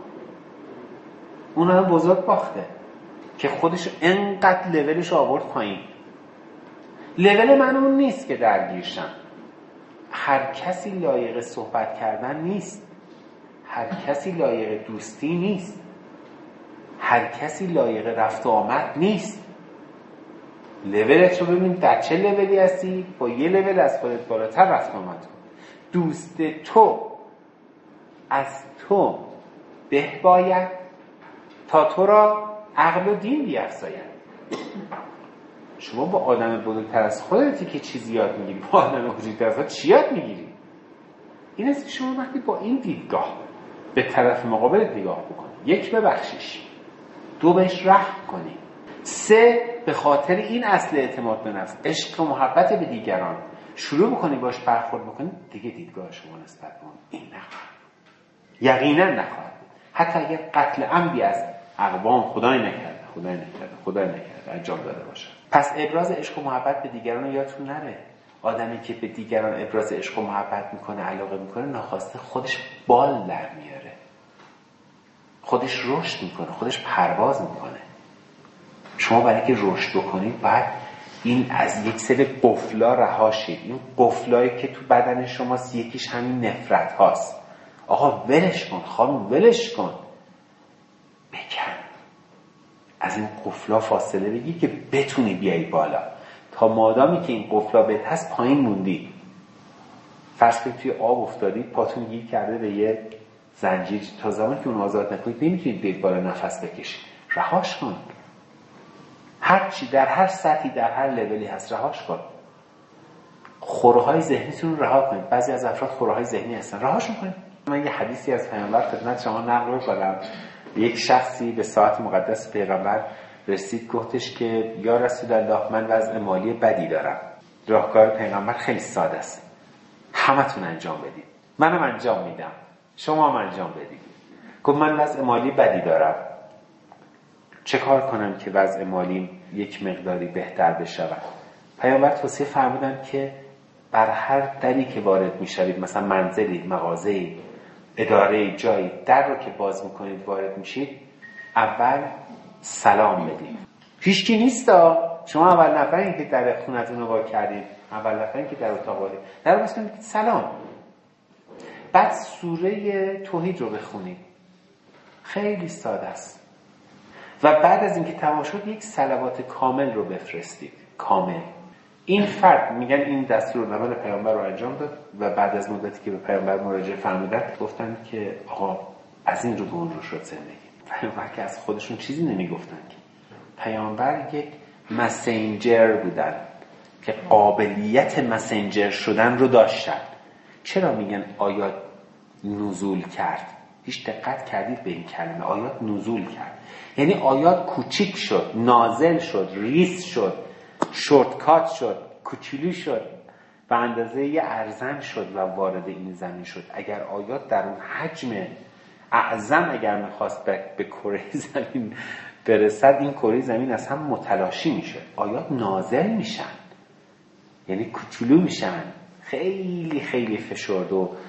S1: اون هم بزرگ باخته که خودش انقدر لولش آورد پایین. لول من اون نیست که درگیرشم. هر کسی لایق صحبت کردن نیست، هر کسی لایق دوستی نیست، هر کسی لایق رفت و آمد نیست. لولت رو ببین در چه لولی هستی، با یه لول از خودت بالاتر رفت و آمد. دوست تو از تو به باید تا تو را عقل و دین بیفزاید. شما با آدم بزرگتر از خودتی که چیزی یاد میگیری، با آدم بزرگتر از خودت چی یاد میگیری؟ این است که شما وقتی با این دیدگاه به طرف مقابل نگاه بکنی، یک ببخشیش، دو بهش رحم کنی، سه به خاطر این اصل اعتماد به نفس، عشق و محبت به دیگران شروع بکنی باش برخورد بکنی، دیگه دیدگاه شما نسبت به اون این نخواهد، یقینا نخواهد. حتی اگر قتل عمدی از اقوام خدای نکرده خدای نکرده خدای نکرده انجام داده باشه. پس ابراز عشق و محبت به دیگران رو یادتون نره. آدمی که به دیگران ابراز عشق و محبت میکنه، علاقه میکنه، ناخواسته خودش بال در میاره، خودش رشد میکنه، خودش پرواز میکنه. شما برای که رشد بکنید باید این از یک سری قفلا رها شید. این قفلایی که تو بدن شماست یکیش همین نفرت هاست. آقا ولش کن، خانم ولش کن، بکن از این قفلا فاصله بگی که بتونی بیایی بالا. تا مادامی که این قفلا بهت هست پایین موندی. فرض کنید توی آب افتادید، پاتون گیر کرده به یه زنجیر، تا زمانی که اون آزاد نکنید نمیتونید بیاید بالا نفس بکشید. رهاش کن. هر چی در هر سطحی در هر لولی هست رهاش کن. خورهای ذهنیتون رو رها کنید. بعضی از افراد خورهای ذهنی هستن، رهاشون کنید. من یه حدیثی از پیامبر خدمت شما نقل می‌کنم. یک شخصی به ساعت مقدس پیغمبر رسید، گفتش که یا رسول الله من وضع مالی بدی دارم. راهکار پیغمبر خیلی ساده است، همتون انجام بدید، منم انجام میدم، شما هم انجام بدید. گفت من وضع مالی بدی دارم، چه کار کنم که وضع مالی یک مقداری بهتر بشود؟ پیامبر توصیه فرمودند که بر هر دری که وارد میشوید، مثلا منزلی، مغازه‌ای، اداره، جایی، در رو که باز میکنید وارد میشید، اول سلام بدید. هیچکی نیستا، شما اول نفرین که در خونتون رو وا کردید، اول نفرین که در اتاق وارد، در رو باز کنید سلام. بعد سوره توحید رو بخونید، خیلی ساده است. و بعد از اینکه تمام شد یک صلوات کامل رو بفرستید، کامل. این فرد میگن این دستورالعمل پیامبر رو انجام داد و بعد از مدتی که به پیامبر مراجعه فرمودن گفتن که آقا از این رو به اون رو شد زندگی. پیامبر که از خودشون چیزی نمیگفتن که پیامبر یک مسنجر بودن که قابلیت مسنجر شدن رو داشتن. چرا میگن آیات نزول کرد؟ هیچ دقت کردید به این کلمه آیات نزول کرد؟ یعنی آیات کوچیک شد، نازل شد، ریز شد، شورتکات شد، کوچولو شد، به اندازه یه ارزن شد و وارد این زمین شد. اگر آیات در اون حجم اعظم اگر میخواست به کره زمین برسد، این کره زمین از هم متلاشی میشه. آیات نازل میشن، یعنی کوچولو میشن، خیلی خیلی فشرده و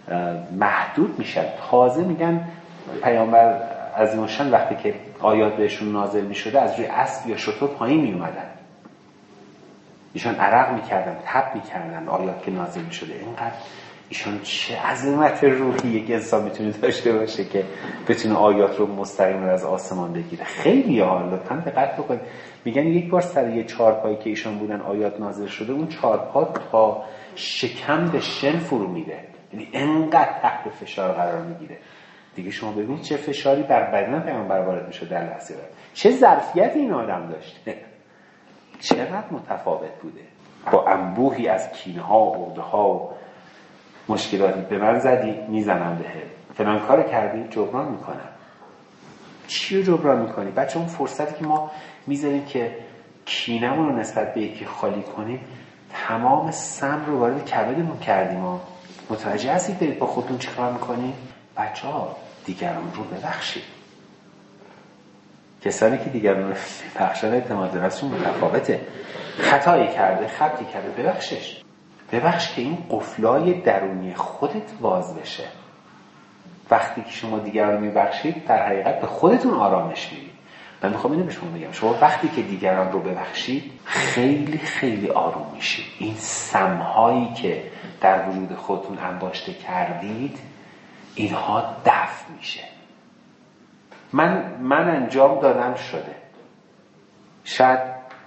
S1: محدود میشن. تازه میگن پیامبر عظیم الشان وقتی که آیات بهشون نازل میشده از روی اسب یا شتر پایین میومدن، ایشان عرق میکردن، تب میکردن آیات که نازل میشده. اینقدر ایشان چه عظمت روحی یک انسان میتونه داشته باشه که بتونه آیات رو مستقیم از آسمان بگیره. خیلی ها لطفاً دقت بکنید، میگن یک بار سر یه چارپایی که ایشان بودن آیات نازل شده، اون چارپا تا شکم به شن فرو میره، یعنی انقدر تحت فشار قرار میگیره. دیگه شما ببینید چه فشاری بر بدن پیامبر وارد میشه در لحظه بعد، چه ظرفیتی این آدم داشته، چقدر متفاوت بوده. با انبوهی از کینه‌ها و عقده‌ها و مشکلاتی به من زدی میزنم بهت، فلان کار کردی جبران میکنم. چی رو جبران میکنی؟ بچه اون فرصتی که ما میذاریم که کینمون رو نسبت به یکی خالی کنیم، تمام سم رو وارد کبدمون کردیم. ما متوجه هستید دارید با خودتون چی کار میکنید؟ بچه ها دیگران رو ببخشید. کسانی که دیگران رو ببخشن اعتماد به نفسشون متفاوته. خطایی کرده، خطی کرده، ببخشش. ببخش که این قفلای درونی خودت باز بشه. وقتی که شما دیگران رو میبخشید در حقیقت به خودتون آرامش میدید. من میخوام اینو به شما بگم، شما وقتی که دیگران رو ببخشید خیلی خیلی آروم میشید. این سمهایی که در وجود خودتون انباشته کردید اینها دفع میشه. من من انجام دادم شده. شاید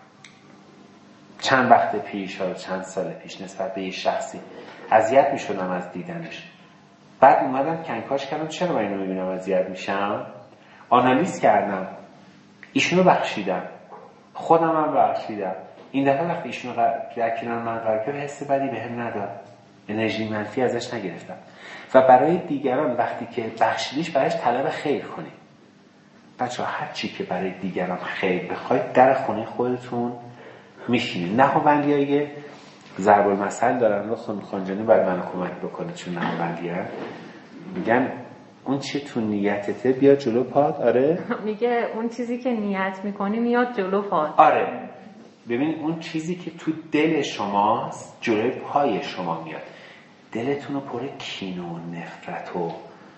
S1: چند وقت پیش یا چند سال پیش نسبت به یه شخصی اذیت میشدم از دیدنش. بعد اومدم کنکاش کردم چرا من اینو میبینم اذیت میشم، آنالیز کردم، ایشونو بخشیدم، خودم هم بخشیدم. این دفعه وقتی ایشونو در کنار من قرار کرد حس بدی بهم نداد، انرژی منفی ازش نگرفتم. و برای دیگران وقتی که بخشیدیش برایش طلب خیر کنید. بچه ها هر چی که برای دیگران خیر بخواید در خونه خودتون میشینید. نهاوندی های ضرب المثل دارن و خانجانی باید من کمک بکنه چون نهاوندی ها میگن اون چی تو نیتته بیاد جلو پات. آره
S5: میگه اون چیزی که نیت میکنی میاد جلو پات.
S1: آره ببین اون چیزی که تو دل شماست جلوی پای شما میاد. دلتون رو پر کینه و نفرت و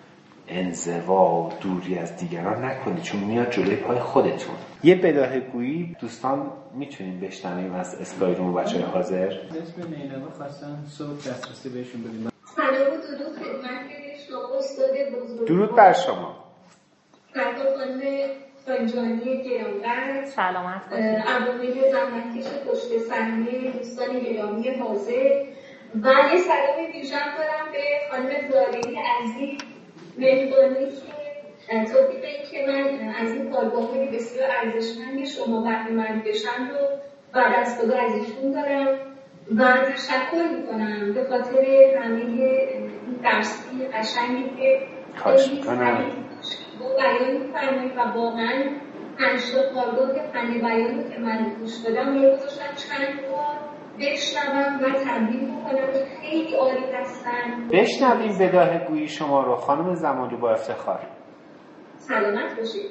S1: انزوا و دوری از دیگران نکنید چون میاد جلوی پای خودتون. یه بداهه‌گویی دوستان میتونیم بشنویم از اسلایدمون بچه‌های حاضر.
S7: اسم نیلابا خواستن صبح دسترسی بهشون بدیم.
S3: سلام و درود خدمت شما استاد بزرگ.
S1: درود بر شما.
S3: سلام خانم خانجانی گرامی.
S5: سلامت باشید.
S3: عوامل زحمتکش پشت صحنه، دوستان گرامی حاضر و یه سلام ویژه دارم به خانم زارعی عزیز مهربانی که توفیق این که من از این کارگاه‌های بسیار ارزشمند شما بهره‌مند بشم رو بعد از خدا از ایشون دارم و تشکر میکنم به خاطر همه این درسی قشنگی که خیلی سریع با بیان می‌فرمایید و واقعا پنجتا کارگاه فن بیان رو که من گوش دادم رو گذاشتم چند بار بشنوم و تمرین میکنم که خیلی عالی هستن.
S1: بشنویم بداهه‌گویی شما رو خانم زمانی با افتخار.
S3: سلامت باشید.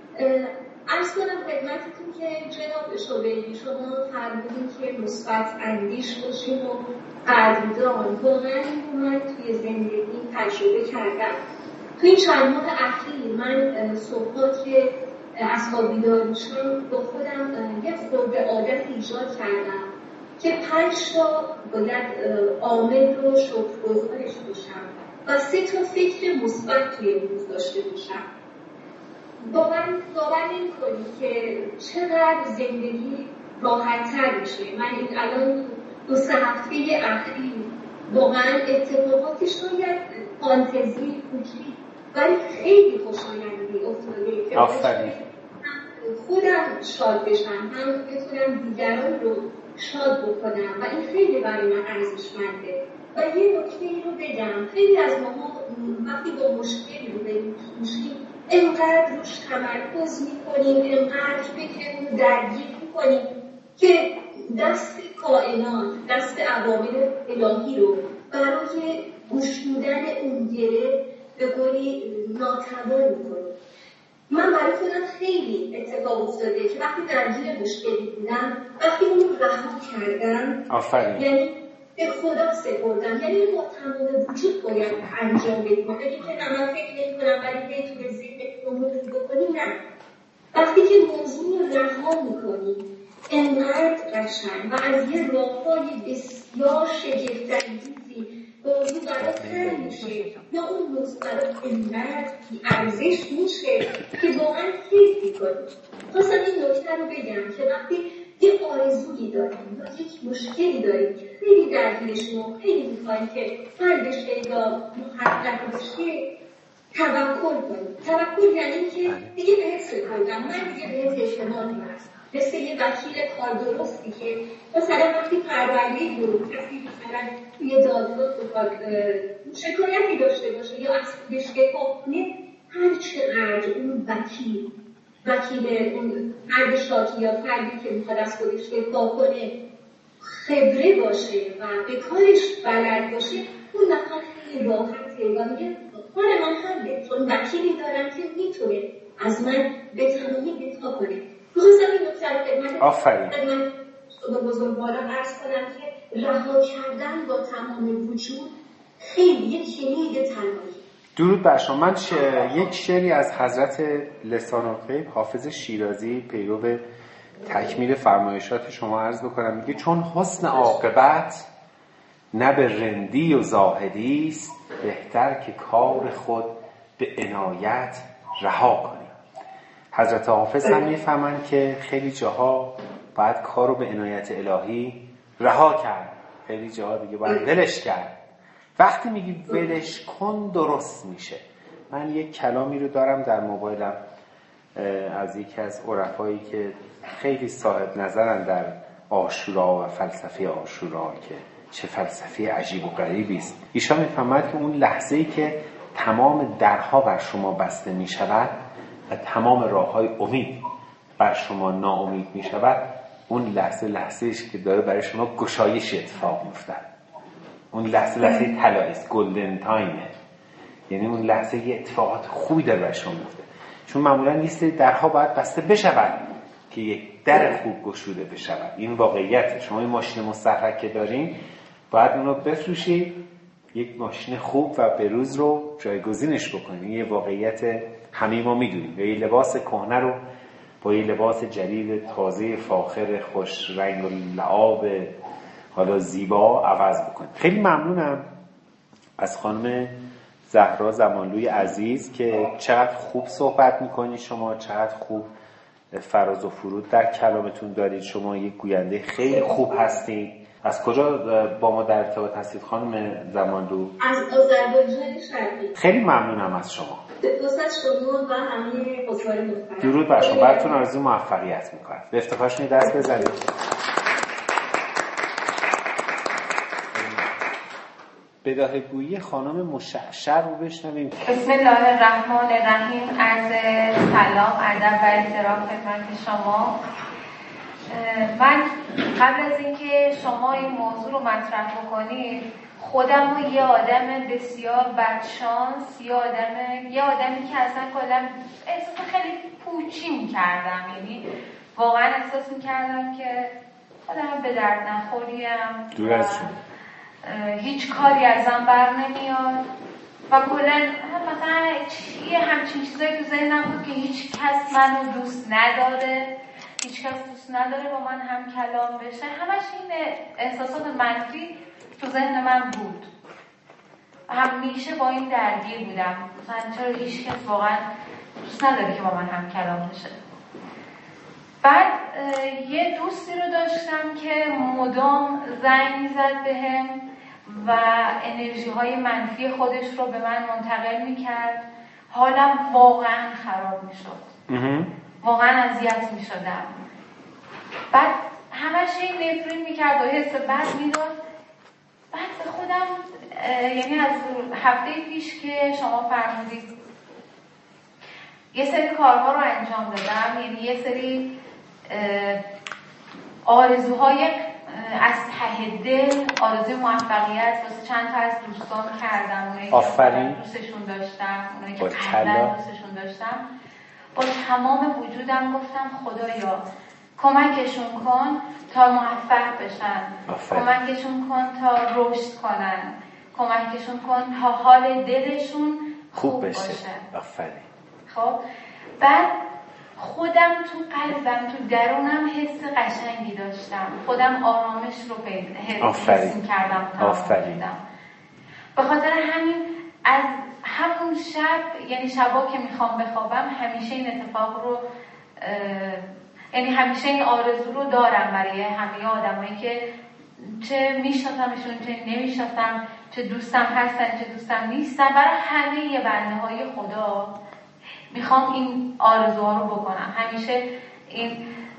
S3: عرض کنم خدمتتون که جناب شعبه‌ای شما فرمودین که مثبت اندیش باشیم و قدردان. واقعا این من توی زندگی تجربه کردم. توی چند ماه اخیر من صبحا که از خواب بیدار میشم با خودم یک خورده عادت ایجاد کردم که پنج تا باید عامل رو شکرگزارش باشم و سه تا فکر مثبت توی روز داشته باشم. باور باور نمی‌کنی که چقدر زندگی راحت‌تر میشه. من این الان دو سه هفته اخیر واقعا اتفاقاتی شاید فانتزی کوچی ولی خیلی خوشایندی افتاده که
S1: آفرین
S3: خودم شاد بشم هم بتونم دیگران رو شاد بکنم و این خیلی برای من ارزشمنده. و یه نکته ای رو بگم، خیلی از ما وقتی با مشکلی رو میشیم اینقدر روش تمرکز میکنیم، اینقدر فکرمون درگیر میکنیم که دست کائنات، دست عوامل الهی رو برای گشودن اون گره به قولی ناتوان میکنیم. من برای خودم خیلی اتفاق افتاده که وقتی درگیر مشکلی بودم، وقتی اون رو رها کردم،
S1: آفرین،
S3: یعنی به خدا سپردم، یعنی با تمام وجود باید باید انجام بدیم. اگه که نه من فکر نمی‌کنم ولی که تو ذهنتون رو بکنیم، نه. وقتی که موضوع رو رها می‌کنیم انقدر قشنگ و از یه راه‌های بسیار شگفت‌انگیزی موضوع برات حل میشه یا اون موضوع برات انقدر بی‌ارزش میشه که واقعا حیف می‌کنی. خواستم این نکته رو بگم که وقتی یه آرزویی داریم یا یک مشکلی داریم که خیلی درگیرشیم و خیلی می‌خوایم که حل بشه یا محقق بشه، توکل کنیم. توکل یعنی که دیگه بهت سپردم، من دیگه بهت اعتماد می‌کنم. مثل یه وکیل کار درستی که مثلا وقتی پرونده رو کسی مثلا توی دادگاه بخواد شکایتی داشته باشه یا از خودش دفاع کنه، هر چقدر اون وکیل وکیل اون فرد شاکی یا فردی که میخواد از خودش دفاع کنه خبره باشه و به کارش بلد باشه، اون نفر خیلی راحته و میگه کار من حله، چون وکیلی دارم که میتونه از من به تمامی دفاع کنه. بخواستم این نکته رو خدمت
S1: آفرین
S3: به بزرگواران عرض کنم که رها کردن با تمام وجود خیلی یک کلید تنهایی.
S1: درود بر شما. من ش... یک شعری از حضرت لسان الغیب حافظ شیرازی پیرو تکمیل فرمایشات شما عرض بکنم. میگه چون حسن عاقبت نه به رندی و زاهدی است، بهتر که کار خود به عنایت رها کنی. حضرت حافظ هم میفهمن که خیلی جاها باید کار رو به عنایت الهی رها کرد، خیلی جاها دیگه باید ولش کرد. وقتی میگی ولش کن درست میشه. من یک کلامی رو دارم در موبایلم از یکی از عرفایی که خیلی صاحب نظرن در عاشورا و فلسفه عاشورا که چه فلسفه عجیب و غریبی است. ایشان میفهمد که اون لحظه‌ای که تمام درها بر شما بسته میشود و تمام راه‌های امید بر شما ناامید میشود، اون لحظه لحظه‌ای است که داره برای شما گشایش اتفاق میفته. اون لحظه لحظه طلایی است، گلدن تایمه. یعنی اون لحظه یه اتفاقات خوبی داره برای شما میفته. چون معمولا یه سری درها باید بسته بشود که یک در خوب گشوده بشود. این واقعیت. شما این ماشین مستهلک که دارین باید اون رو بفروشید، یک ماشین خوب و بروز رو جایگزینش بکنید. یه واقعیت همه ما میدونیم. یا یه لباس کهنه رو با یه لباس جدید تازه فاخر خوش رنگ و لعاب حالا زیبا عوض بکنید. خیلی ممنونم از خانم زهرا زمانلوی عزیز که چقدر خوب صحبت میکنید شما، چقدر خوب فراز و فرود در کلامتون دارید. شما یک گوینده خیلی خوب هستید. از کجا با ما در ارتباط هستید خانم زمانلو؟
S3: از آذربایجان شرقی.
S1: خیلی ممنونم از شما.
S3: سپاس از شما و همه حضار محترم.
S1: درود بر شما. براتون آرزوی موفقیت میکنم. به افتخارشون دست بزنید. بداهه‌گویی خانم مشعشر رو بشنویم.
S4: بسم الله الرحمن الرحیم. عرض سلام، ادب و احترام خدمت شما. من قبل از اینکه شما این موضوع رو مطرح بکنید، خودم رو یه آدم بسیار بدشانس، یه آدم یه آدمی که اصلا کلا احساس خیلی پوچی می‌کردم. یعنی واقعا احساس می‌کردم که آدم به درد نخوریم،
S1: دور از شما،
S4: هیچ کاری ازم بر نمیاد و کلا مثلا یه همچین چیزایی تو ذهنم بود که هیچ کس منو دوست نداره، هیچ کس دوست نداره با من هم کلام بشه. همش این احساسات منفی تو ذهن من بود. همیشه با این درگیر بودم، مثلا چرا هیچ کس واقعا دوست نداره که با من هم کلام بشه. بعد یه دوستی رو داشتم که مدام زنگ میزد بهم و انرژی های منفی خودش رو به من منتقل میکرد. حالم واقعا خراب میشد، واقعا اذیت میشدم. بعد همش این نفرین میکرد و حس بد میداد. بعد به خودم یعنی از هفته پیش که شما فرمودید یه سری کارها رو انجام دادم، یعنی یه سری آرزوهای از ته دل، آرزوی موفقیت واسه چند تا از دوستان کردم، اونایی که دوستشون داشتم، اونایی که قبلا دوستشون داشتم. با تمام وجودم گفتم خدایا کمکشون کن تا موفق بشن، کمکشون کن تا رشد کنن، کمکشون کن تا حال دلشون خوب, خوب بشه.
S1: آفرین.
S4: خب بعد خودم تو قلبم تو درونم حس قشنگی داشتم، خودم آرامش رو پیدا حس کردم.
S1: آفرین.
S4: به خاطر همین از همون شب، یعنی شبا که میخوام بخوابم، همیشه این اتفاق رو یعنی همیشه این آرزو رو دارم برای همه آدمایی که چه میشناسمشون چه نمیشناسم، چه دوستم هستن چه دوستم نیستن، برای همه بنده های خدا میخوام این آرزوها رو بکنم. همیشه این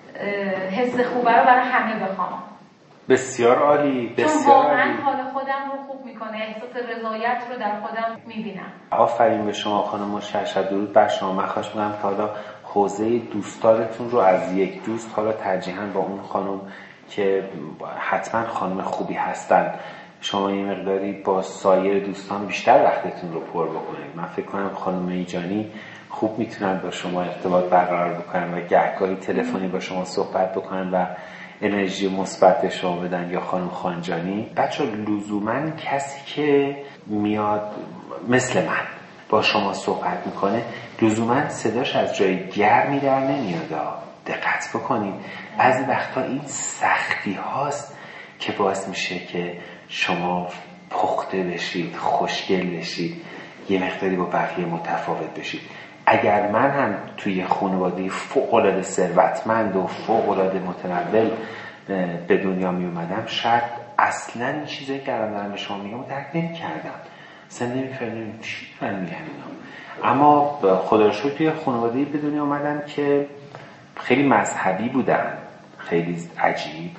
S4: حس خوبه رو برای همه بخوام.
S1: بسیار عالی، بسیار
S4: چون واقعا
S1: عالی.
S4: حال خودم رو خوب میکنه، احساس رضایت رو در خودم میبینم.
S1: آفرین به شما خانم مشرشد، درود بر شما. من خواهش می‌کنم که حالا حوزه دوستارتون رو از یک دوست، حالا ترجیحاً با اون خانم که حتما خانم خوبی هستن، شما یه مقداری با سایر دوستان بیشتر وقتتون رو پر بکنید. من فکر کنم خانم ایجانی خوب میتونن با شما ارتباط برقرار بکنن و گهگاهی تلفنی با شما صحبت بکنن و انرژی مثبت به شما بدن، یا خانم خانجانی. بچه لزوما کسی که میاد مثل من با شما صحبت میکنه لزوما صداش از جای گرمی در نمیاد. دقت بکنید بعضی وقتا این سختی هاست که باعث میشه که شما پخته بشید، خوشگل بشید، یه مقداری با بقیه متفاوت بشید. اگر من هم توی خانواده فوق‌العاده ثروتمند و فوق‌العاده متنوع به دنیا می اومدم، شاید اصلا این چیزایی که الان دارم به شما میگم درک نمی‌کردم، اصلا نمی‌فهمیدم چی من میگم اینا. اما خدا رو شکر توی خانواده به دنیا اومدم که خیلی مذهبی بودن، خیلی عجیب،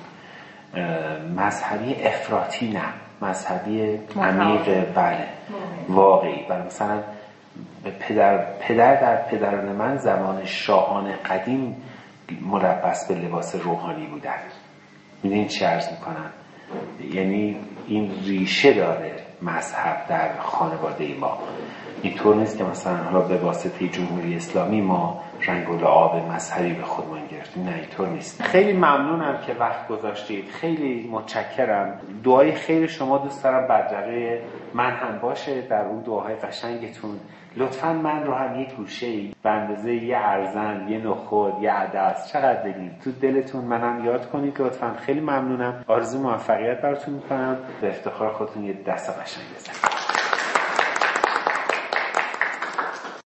S1: مذهبی افراطی نه، مذهبی عمیق، بله واقعی. برای مثلا پدر پدر در پدران من زمان شاهان قدیم ملبس به لباس روحانی بودن. میدونید چی عرض میکنم؟ یعنی این ریشه داره مذهب در خانواده ما. اینطور نیست که مثلا حالا به واسطه جمهوری اسلامی ما رنگ و لعاب مذهبی به خودمان گرفتیم، نه اینطور نیست. خیلی ممنونم که وقت گذاشتید، خیلی متشکرم. دعای خیر شما دوست دارم بدرقه من هم باشه در اون دعاهای قشنگتون. لطفاً من رو هم یک گوشه‌ای به اندازه یه ارزن، یه نخود، یه عدس، چقدر بگید تو دلتون منم یاد کنید لطفاً. خیلی ممنونم. آرزو موفقیت براتون میکنم. به افتخار خودتون یه دست قشنگ بزنید.